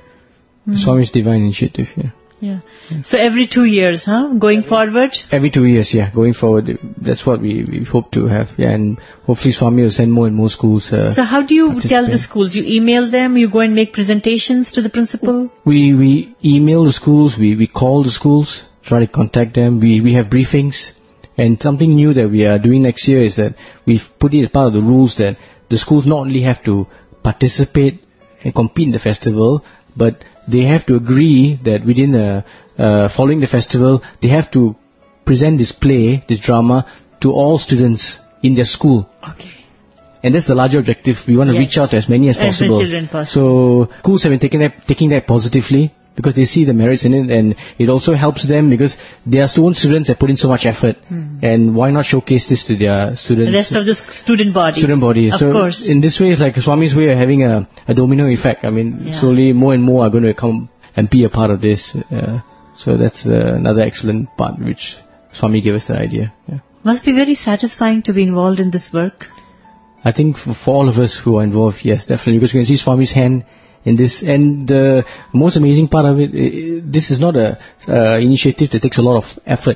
Mm. Swami's divine initiative here. Yeah. Yeah. So every two years, huh? Going forward? Every two years, yeah. Going forward, that's what we, we hope to have. Yeah, and hopefully Swami will send more and more schools. Uh, so how do you tell the schools? You email them? You go and make presentations to the principal? We we email the schools. We we call the schools. Try to contact them. We we have briefings. And something new that we are doing next year is that we've put it as part of the rules that the schools not only have to participate and compete in the festival, but they have to agree that within a, uh, following the festival, they have to present this play, this drama, to all students in their school. Okay. And that's the larger objective. We want to yes. reach out to as many as as possible. Children possible. So schools have been taking that, taking that positively, because they see the merits in it, and it also helps them because their own students have put in so much effort. Hmm. And why not showcase this to their students? The rest of the student body. Student body. Of so course. In this way, it's like Swami's way of having a, a domino effect. I mean, yeah. slowly more and more are going to come and be a part of this. Uh, so that's uh, another excellent part which Swami gave us the idea. Yeah. Must be very satisfying to be involved in this work. I think for, for all of us who are involved, yes, definitely, because you can see Swami's hand in this. And the most amazing part of it, it this is not a uh, initiative that takes a lot of effort.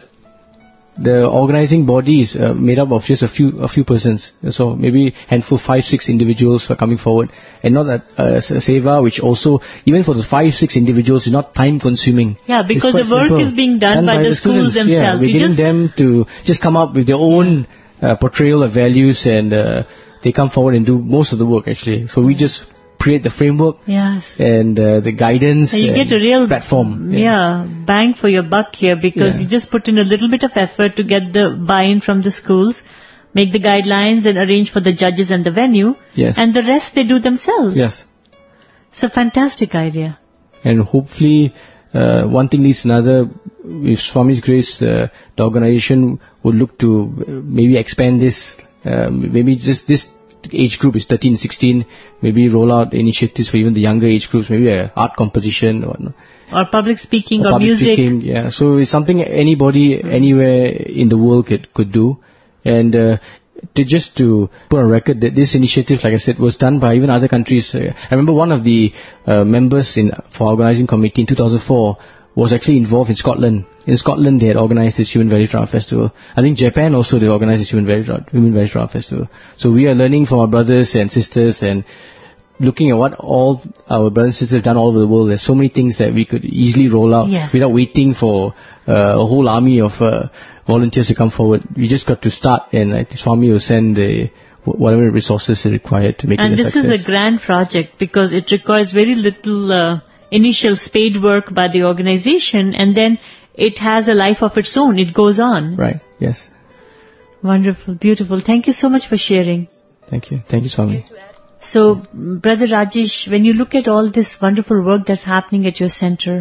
The organizing body is uh, made up of just a few a few persons. So maybe handful, five, six individuals who are coming forward, and not a, a, a seva which also, even for the five, six individuals, is not time consuming. Yeah, because the work simple. is being done, done by, by the, the schools students. themselves. Yeah, we're you getting just them to just come up with their own uh, portrayal of values, and uh, they come forward and do most of the work actually. So we just create the framework, yes, and uh, the guidance. So you and get a real platform. Yeah, yeah, bang for your buck here, because yeah. you just put in a little bit of effort to get the buy-in from the schools, make the guidelines and arrange for the judges and the venue. Yes. And the rest they do themselves. Yes. It's a fantastic idea. And hopefully, uh, one thing leads another. With Swami's grace, uh, the organization would look to uh, maybe expand this. Uh, maybe just this age group is thirteen, sixteen, maybe roll out initiatives for even the younger age groups, maybe a art competition or whatnot. Or public speaking or, or public music. Speaking, yeah. So it's something anybody, anywhere in the world could, could do. And uh, to just to put on record that this initiative, like I said, was done by even other countries. Uh, I remember one of the uh, members in for organizing committee in two thousand four was actually involved in Scotland. In Scotland, they had organized this Human Value Drama Festival. I think Japan also, they organized this Human Value Drama, Human Value Drama Festival. So we are learning from our brothers and sisters and looking at what all our brothers and sisters have done all over the world. There's so many things that we could easily roll out yes. without waiting for uh, a whole army of uh, volunteers to come forward. We just got to start, and I think Swami will send the whatever resources are required to make and it a success. success. And this is a grand project because it requires very little uh, initial spade work by the organization, and then it has a life of its own. It goes on. Right, yes. Wonderful, beautiful. Thank you so much for sharing. Thank you. Thank you, Swami. So, Brother Rajesh, when you look at all this wonderful work that's happening at your center,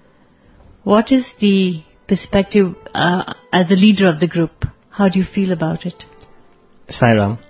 what is the perspective uh, as the leader of the group? How do you feel about it? Sairam,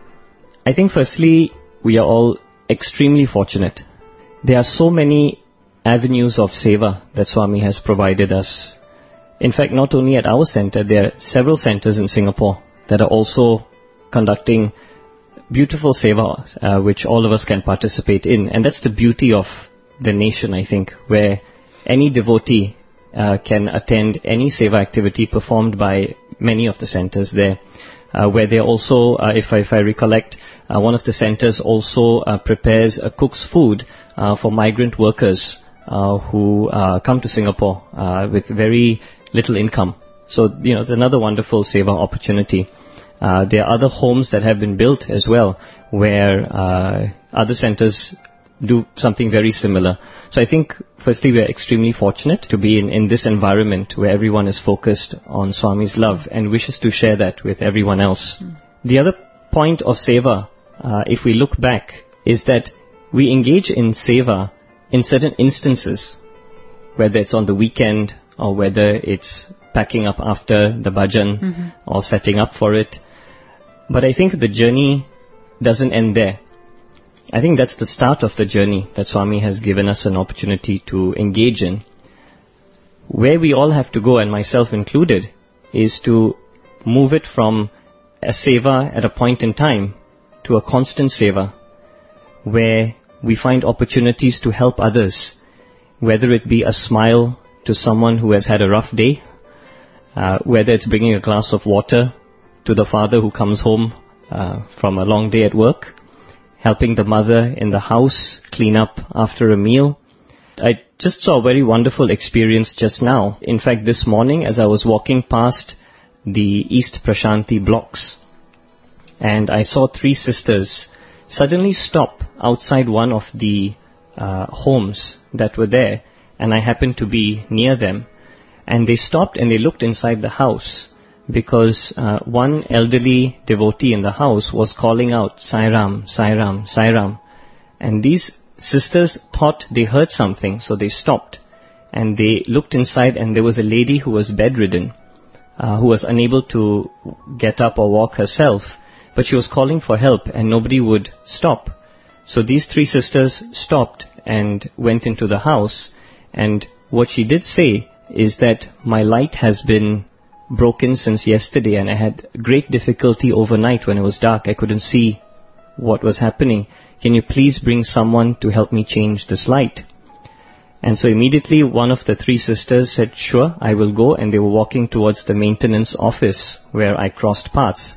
I think firstly, we are all extremely fortunate. There are so many avenues of seva that Swami has provided us. In fact, not only at our center, there are several centers in Singapore that are also conducting beautiful seva, uh, which all of us can participate in. And that's the beauty of the nation, I think, where any devotee uh, can attend any seva activity performed by many of the centers there, uh, where they also, uh, if, I, if I recollect, uh, one of the centers also uh, prepares uh, cooks food uh, for migrant workers uh, who uh, come to Singapore uh, with very little income. So, you know, it's another wonderful seva opportunity. Uh, there are other homes that have been built as well, where uh, other centers do something very similar. So I think, firstly, we are extremely fortunate to be in, in this environment where everyone is focused on Swami's love and wishes to share that with everyone else. Mm. The other point of seva, uh, if we look back, is that we engage in seva in certain instances, whether it's on the weekend or whether it's packing up after the bhajan mm-hmm. or setting up for it. But I think the journey doesn't end there. I think that's the start of the journey that Swami has given us an opportunity to engage in. Where we all have to go, and myself included, is to move it from a seva at a point in time to a constant seva, where we find opportunities to help others, whether it be a smile to someone who has had a rough day, uh, whether it's bringing a glass of water to the father who comes home uh, from a long day at work, helping the mother in the house clean up after a meal. I just saw a very wonderful experience just now. In fact, this morning as I was walking past the East Prashanti blocks, and I saw three sisters suddenly stop outside one of the uh, homes that were there, and I happened to be near them, and they stopped and they looked inside the house, because uh, one elderly devotee in the house was calling out, Sai Ram, Sai Ram, Sai Ram. And these sisters thought they heard something, so they stopped. And they looked inside, and there was a lady who was bedridden, uh, who was unable to get up or walk herself, but she was calling for help, and nobody would stop. So these three sisters stopped and went into the house, and what she did say is that my light has been broken since yesterday, and I had great difficulty overnight when it was dark. I couldn't see what was happening. Can you please bring someone to help me change this light? And so immediately one of the three sisters said, sure, I will go, and they were walking towards the maintenance office where I crossed paths.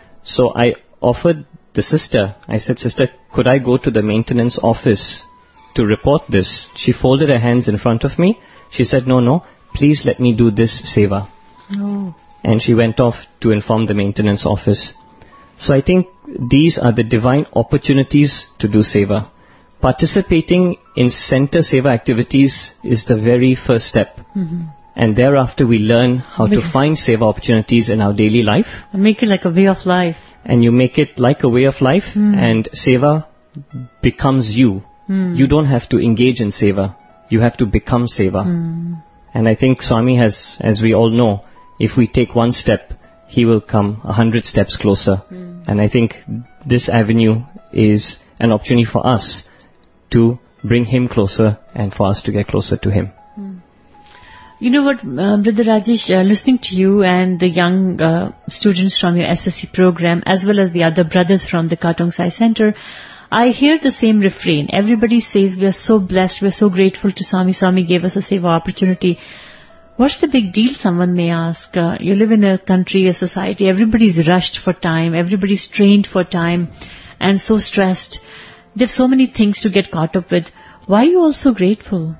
So I offered the sister, I said, sister, could I go to the maintenance office to report this? She folded her hands in front of me. She said, no, no, please let me do this seva. Oh. And she went off to inform the maintenance office. So I think these are the divine opportunities to do seva. Participating in center seva activities is the very first step. Mm-hmm. And thereafter we learn how make to find seva opportunities in our daily life. And make it like a way of life. And you make it like a way of life, mm. and seva becomes you. Mm. You don't have to engage in seva. You have to become seva. Mm. And I think Swami has, as we all know, if we take one step, he will come a hundred steps closer. Mm. And I think this avenue is an opportunity for us to bring him closer and for us to get closer to him. Mm. You know what, uh, Brother Rajesh, uh, listening to you and the young uh, students from your S S C program, as well as the other brothers from the Katong Sai Center, I hear the same refrain. Everybody says, we are so blessed, we are so grateful to Swami. Swami gave us a seva opportunity. What's the big deal, someone may ask? Uh, you live in a country, a society, everybody's rushed for time, everybody's trained for time, and so stressed. There's so many things to get caught up with. Why are you all so grateful?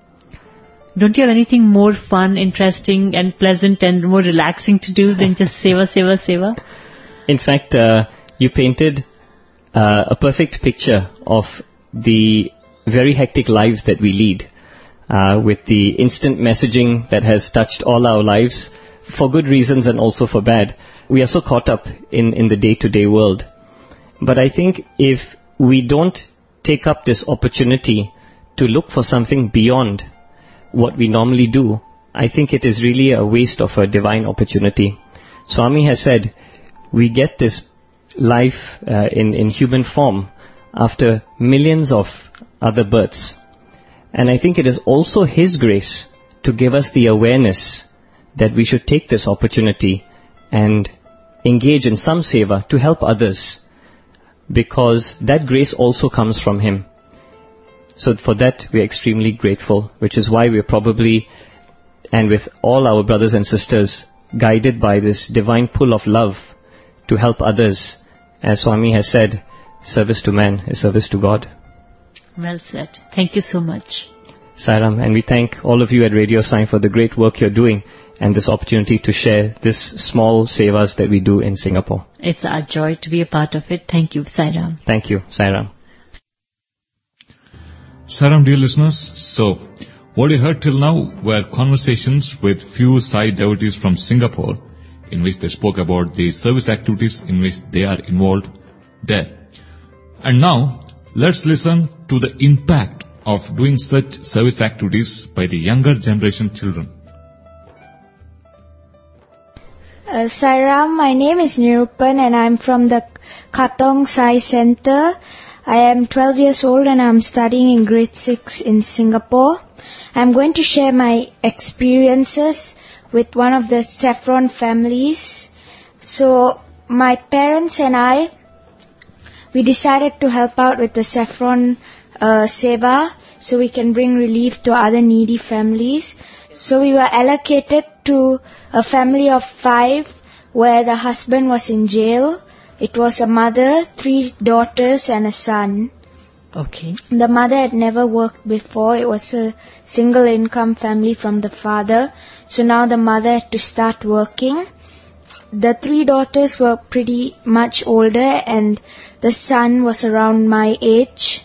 Don't you have anything more fun, interesting, and pleasant, and more relaxing to do than just seva, seva, seva? In fact, uh, you painted uh, a perfect picture of the very hectic lives that we lead. Uh, with the instant messaging that has touched all our lives, for good reasons and also for bad. We are so caught up in, in the day-to-day world. But I think if we don't take up this opportunity to look for something beyond what we normally do, I think it is really a waste of a divine opportunity. Swami has said, we get this life uh, in, in human form after millions of other births. And I think it is also His grace to give us the awareness that we should take this opportunity and engage in some seva to help others, because that grace also comes from Him. So for that we are extremely grateful, which is why we are probably and with all our brothers and sisters guided by this divine pull of love to help others. As Swami has said, service to man is service to God. Well said. Thank you so much. Sairam, and we thank all of you at Radio Sai for the great work you're doing and this opportunity to share this small sevas that we do in Singapore. It's our joy to be a part of it. Thank you, Sairam. Thank you, Sairam. Sairam, dear listeners, so what you heard till now were conversations with few Sai devotees from Singapore in which they spoke about the service activities in which they are involved there. And now, let's listen to the impact of doing such service activities by the younger generation children. Uh, Sairam, my name is Nirupan and I'm from the Katong Sai Center. I am twelve years old and I'm studying in grade six in Singapore. I'm going to share my experiences with one of the saffron families. So, my parents and I, we decided to help out with the saffron uh, seva so we can bring relief to other needy families. So we were allocated to a family of five where the husband was in jail. It was a mother, three daughters and a son. Okay. The mother had never worked before. It was a single income family from the father. So now the mother had to start working. The three daughters were pretty much older and the son was around my age.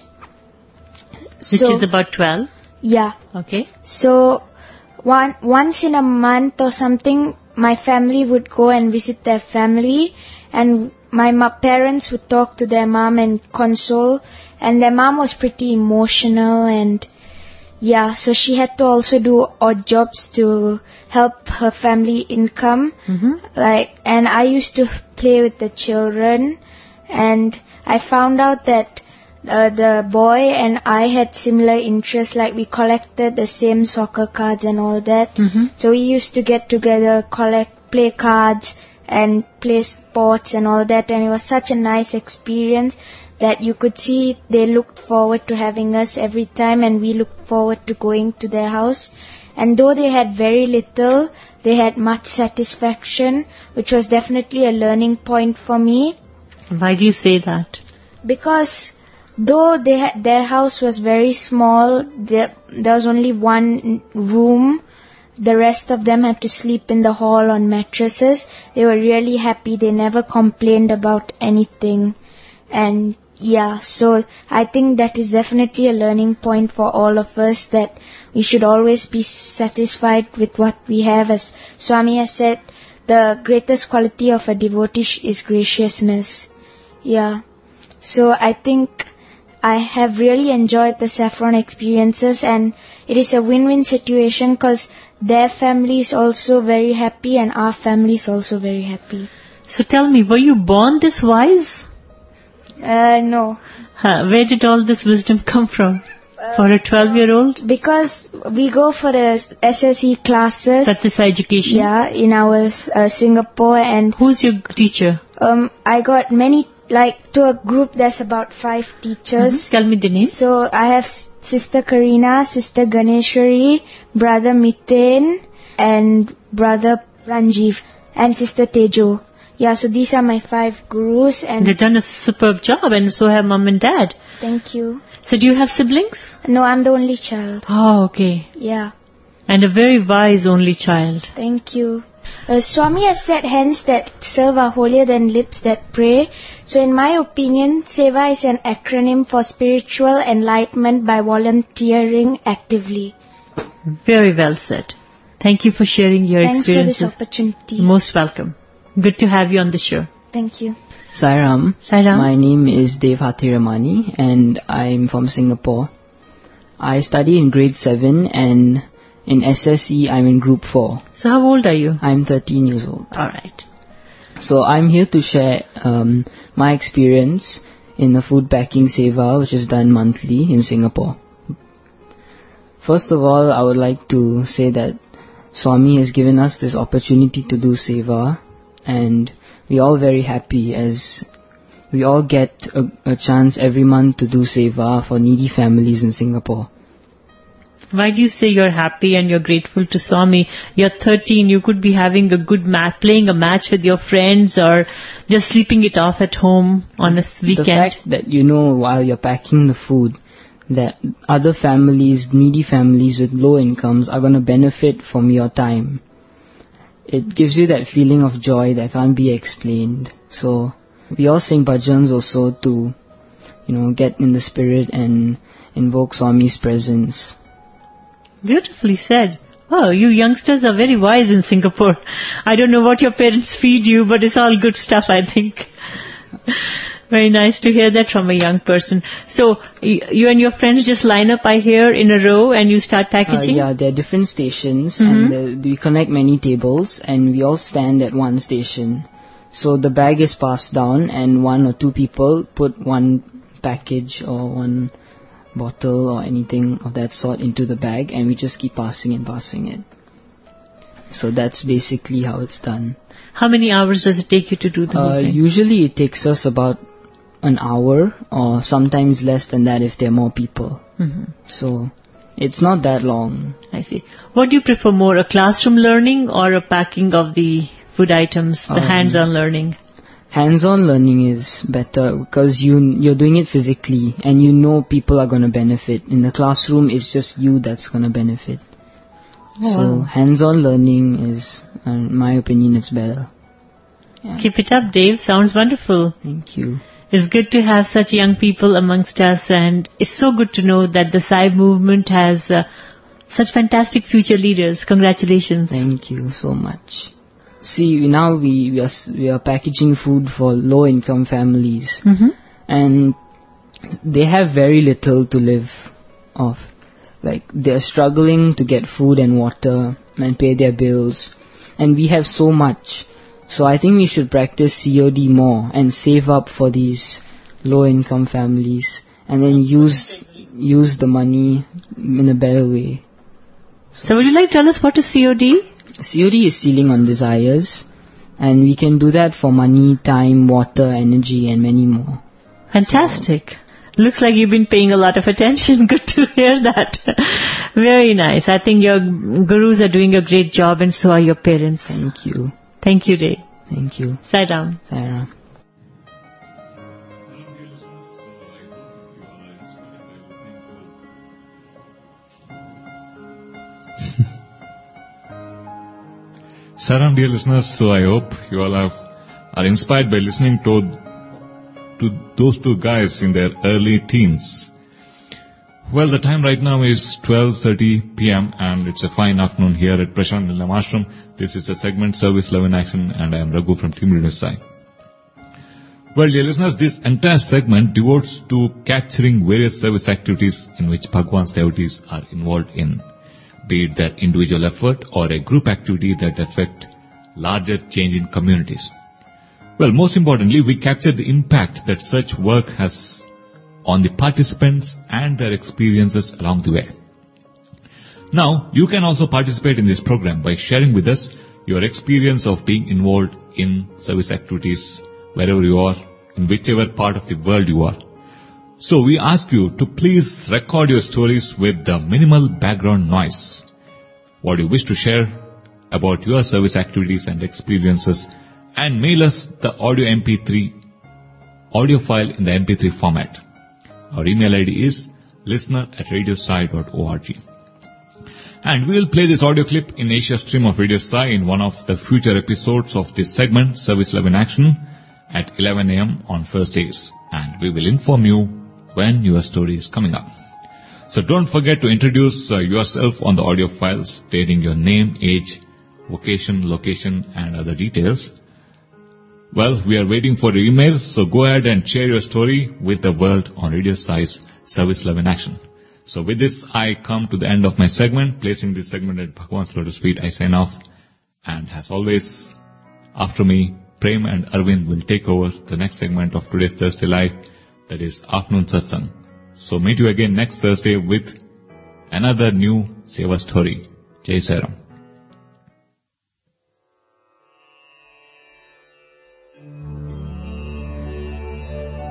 Which so, is about twelve? Yeah. Okay. So, one, once in a month or something, my family would go and visit their family and my ma- parents would talk to their mom and console, and their mom was pretty emotional and yeah, so she had to also do odd jobs to help her family income. Mm-hmm. Like, and I used to play with the children, and I found out that uh, the boy and I had similar interests. Like, we collected the same soccer cards and all that. Mm-hmm. So we used to get together, collect, play cards, and play sports and all that. And it was such a nice experience that you could see they looked forward to having us every time, and we looked forward to going to their house. And though they had very little, they had much satisfaction, which was definitely a learning point for me. Why do you say that? Because though they had, their house was very small, there, there was only one room. The rest of them had to sleep in the hall on mattresses. They were really happy. They never complained about anything. And yeah, so I think that is definitely a learning point for all of us, that we should always be satisfied with what we have. As Swami has said, the greatest quality of a devotee is graciousness. Yeah. So I think I have really enjoyed the saffron experiences, and it is a win-win situation because their family is also very happy and our family is also very happy. So tell me, were you born this wise? Uh, no. Huh, where did all this wisdom come from? Uh, for a twelve-year-old? Because we go for the S S E classes. Satisai education? Yeah, in our uh, Singapore. And who's your teacher? Um, I got many, like to a group there's about five teachers. Mm-hmm. Tell me the names. So I have Sister Karina, Sister Ganeshwari, Brother Miten, and Brother Ranjiv, and Sister Tejo. Yeah, so these are my five gurus, and they've done a superb job, and so have mom and dad. Thank you. So do you have siblings? No, I'm the only child. Oh, okay. Yeah. And a very wise only child. Thank you. Uh, Swami has said, hands that serve are holier than lips that pray. So in my opinion, Seva is an acronym for spiritual enlightenment by volunteering actively. Very well said. Thank you for sharing your Thanks experiences. Thanks for this opportunity. You're most welcome. Good to have you on the show. Thank you. Sairam. Sairam. My name is Devhati Ramani and I'm from Singapore. I study in grade seven and in S S E I'm in group four. So how old are you? I'm thirteen years old. Alright. So I'm here to share um, my experience in the food packing seva, which is done monthly in Singapore. First of all, I would like to say that Swami has given us this opportunity to do seva, and we're all very happy as we all get a, a chance every month to do seva for needy families in Singapore. Why do you say you're happy and you're grateful to Swami? You're thirteen, you could be having a good match, playing a match with your friends or just sleeping it off at home on a weekend. The fact that you know while you're packing the food that other families, needy families with low incomes are going to benefit from your time. It gives you that feeling of joy that can't be explained. So we all sing bhajans also to, you know, get in the spirit and invoke Swami's presence. Beautifully said. Oh, you youngsters are very wise in Singapore. I don't know what your parents feed you, but it's all good stuff, I think. Very nice to hear that from a young person. So, you and your friends just line up, I hear, in a row and you start packaging? Uh, yeah, there are different stations Mm-hmm. and uh, we connect many tables and we all stand at one station. So the bag is passed down and one or two people put one package or one bottle or anything of that sort into the bag and we just keep passing and passing it. So that's basically how it's done. How many hours does it take you to do the whole Uh, thing? usually it takes us about an hour or sometimes less than that if there are more people. Mm-hmm. So it's not that long. I see. What do you prefer more, a classroom learning or a packing of the food items, the Um, hands-on learning? Hands-on learning is better because you, you're doing it physically and you know people are going to benefit. In the classroom, it's just you that's going to benefit. Oh, So wow. hands-on learning is, in my opinion, it's better. Keep it up, Dave. Sounds wonderful. Thank you. It's good to have such young people amongst us, and it's so good to know that the Sai movement has uh, such fantastic future leaders. Congratulations. Thank you so much. See, now we, we, are, we are packaging food for low-income families. Mm-hmm. And they have very little to live off. Like, they're struggling to get food and water and pay their bills. And we have so much. So I think we should practice C O D more and save up for these low-income families and then use use the money in a better way. So would you like to tell us what is C O D? C O D is sealing on desires, and we can do that for money, time, water, energy, and many more. Fantastic. Looks like you've been paying a lot of attention. Good to hear that. Very nice. I think your gurus are doing a great job, and so are your parents. Thank you. Thank you, Dave. Thank you. Sai Ram. Sai Ram. Saram, dear listeners, so I hope you all have, are inspired by listening to, to those two guys in their early teens. Well, the time right now is twelve thirty p.m. and it's a fine afternoon here at Prashant Nilayam Ashram. This is a segment Service Love in Action, and I am Raghu from Team Radio Sai. Well, dear listeners, this entire segment devotes to capturing various service activities in which Bhagwan's devotees are involved in, be it their individual effort or a group activity that affect larger change in communities. Well, most importantly, we capture the impact that such work has on the participants and their experiences along the way. Now, you can also participate in this program by sharing with us your experience of being involved in service activities wherever you are, in whichever part of the world you are. So we ask you to please record your stories with the minimal background noise. What you wish to share about your service activities and experiences, and mail us the audio M P three, audio file in the M P three format. Our email I D is listener at radiosai dot org. And we will play this audio clip in Asia stream of Radio Sai in one of the future episodes of this segment, Service Love in Action, at eleven a.m. on Thursdays. And we will inform you when your story is coming up. So don't forget to introduce uh, yourself on the audio file, stating your name, age, vocation, location, and other details. Well, we are waiting for your email, so go ahead and share your story with the world on Radio Sai's Service Love in Action. So with this, I come to the end of my segment. Placing this segment at Bhagwan's Lotus Feet, I sign off. And as always, after me, Prem and Arvind will take over the next segment of today's Thursday Live, that is Afternoon Satsang. So meet you again next Thursday with another new Seva story. Jai Sai Ram.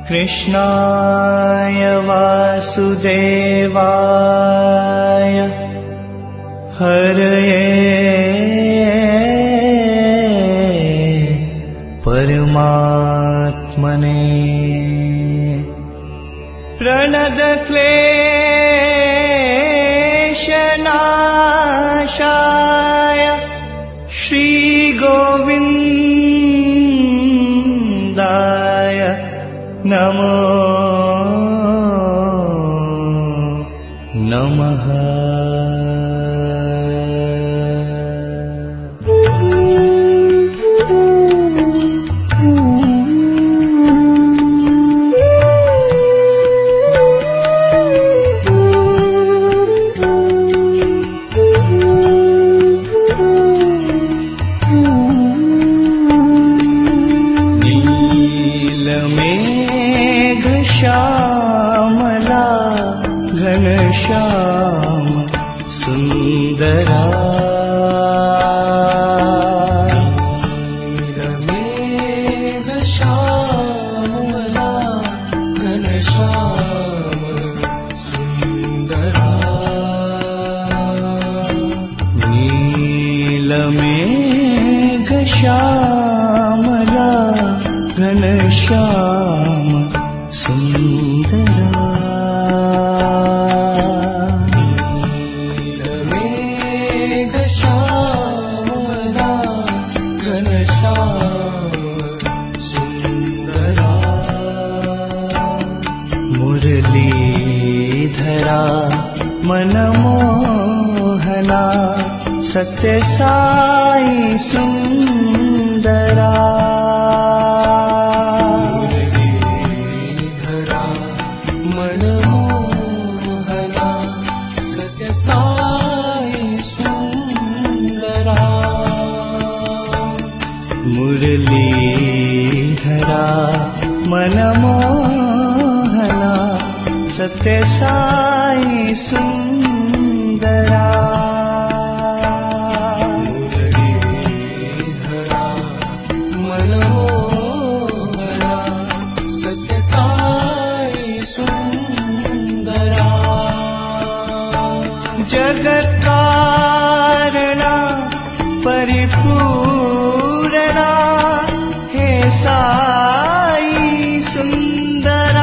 कृष्णाय वासुदेवाय हरये परमात्मने प्रणतक्लेशनाशाय श्रीगोविन्दाय नमो नमः। घनश्याम सुंदरा नीलमेघ श्यामला घनश्याम सुंदरा नीलमेघ श्यामला घनश्याम सुंदरा मुरलीधरा मनमोहना सत्य साई सुंदरा मुरलीधरा मनमोहना सत्य साई सुंदरा मुरलीधरा मनमोहना सत्य साई सुंदरा मुरलीधरा मनमोहना सत्य साई सुंदरा जगत कारणा परिपूरणा हे साई सुंदरा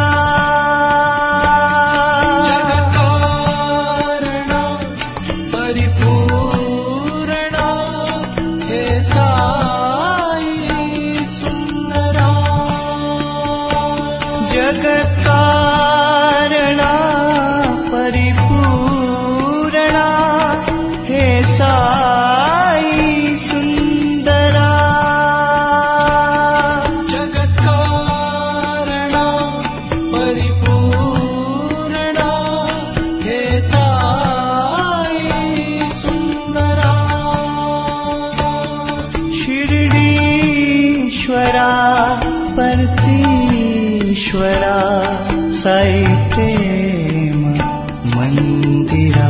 परतीश्वरा साई प्रेम मंदिरा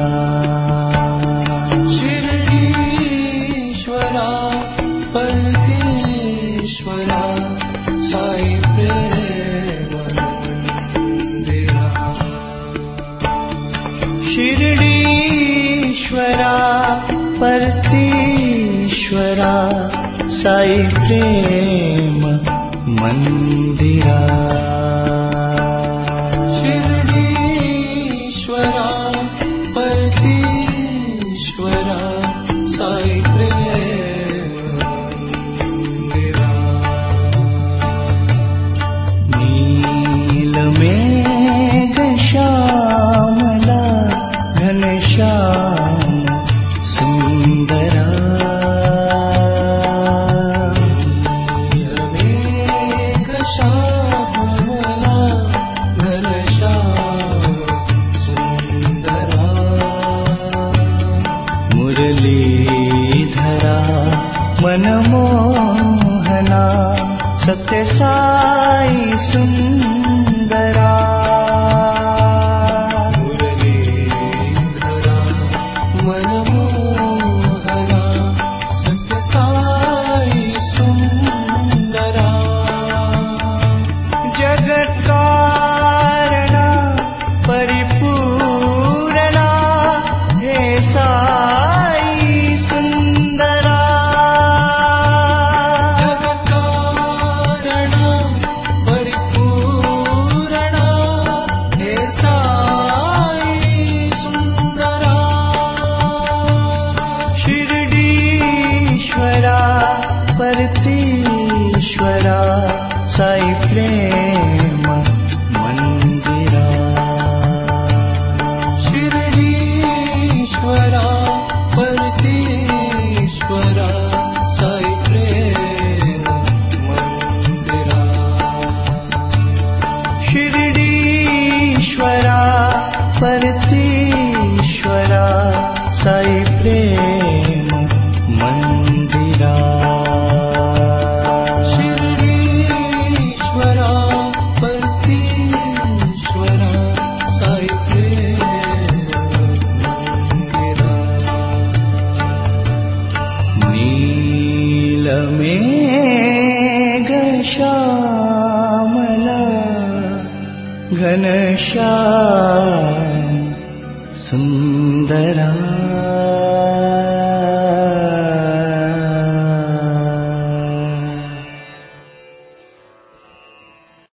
शिरडीश्वरा परतीश्वरा साई प्रेम मंदिरा शिरडीश्वरा परतीश्वरा साई प्रेम मंदिरा शिरडीश्वरा परतीश्वरा साई प्रेम मंदिरा नीलमेघ श्यामला घनश्याम सुंदरा मुरलीधरा मनमोहना सत्य साई सुंदरा मुरलीधरा मनमोहना सत्य साई सुंदरा जगत कारणा परिपूरणा हे साई घनश्याम सुंदरा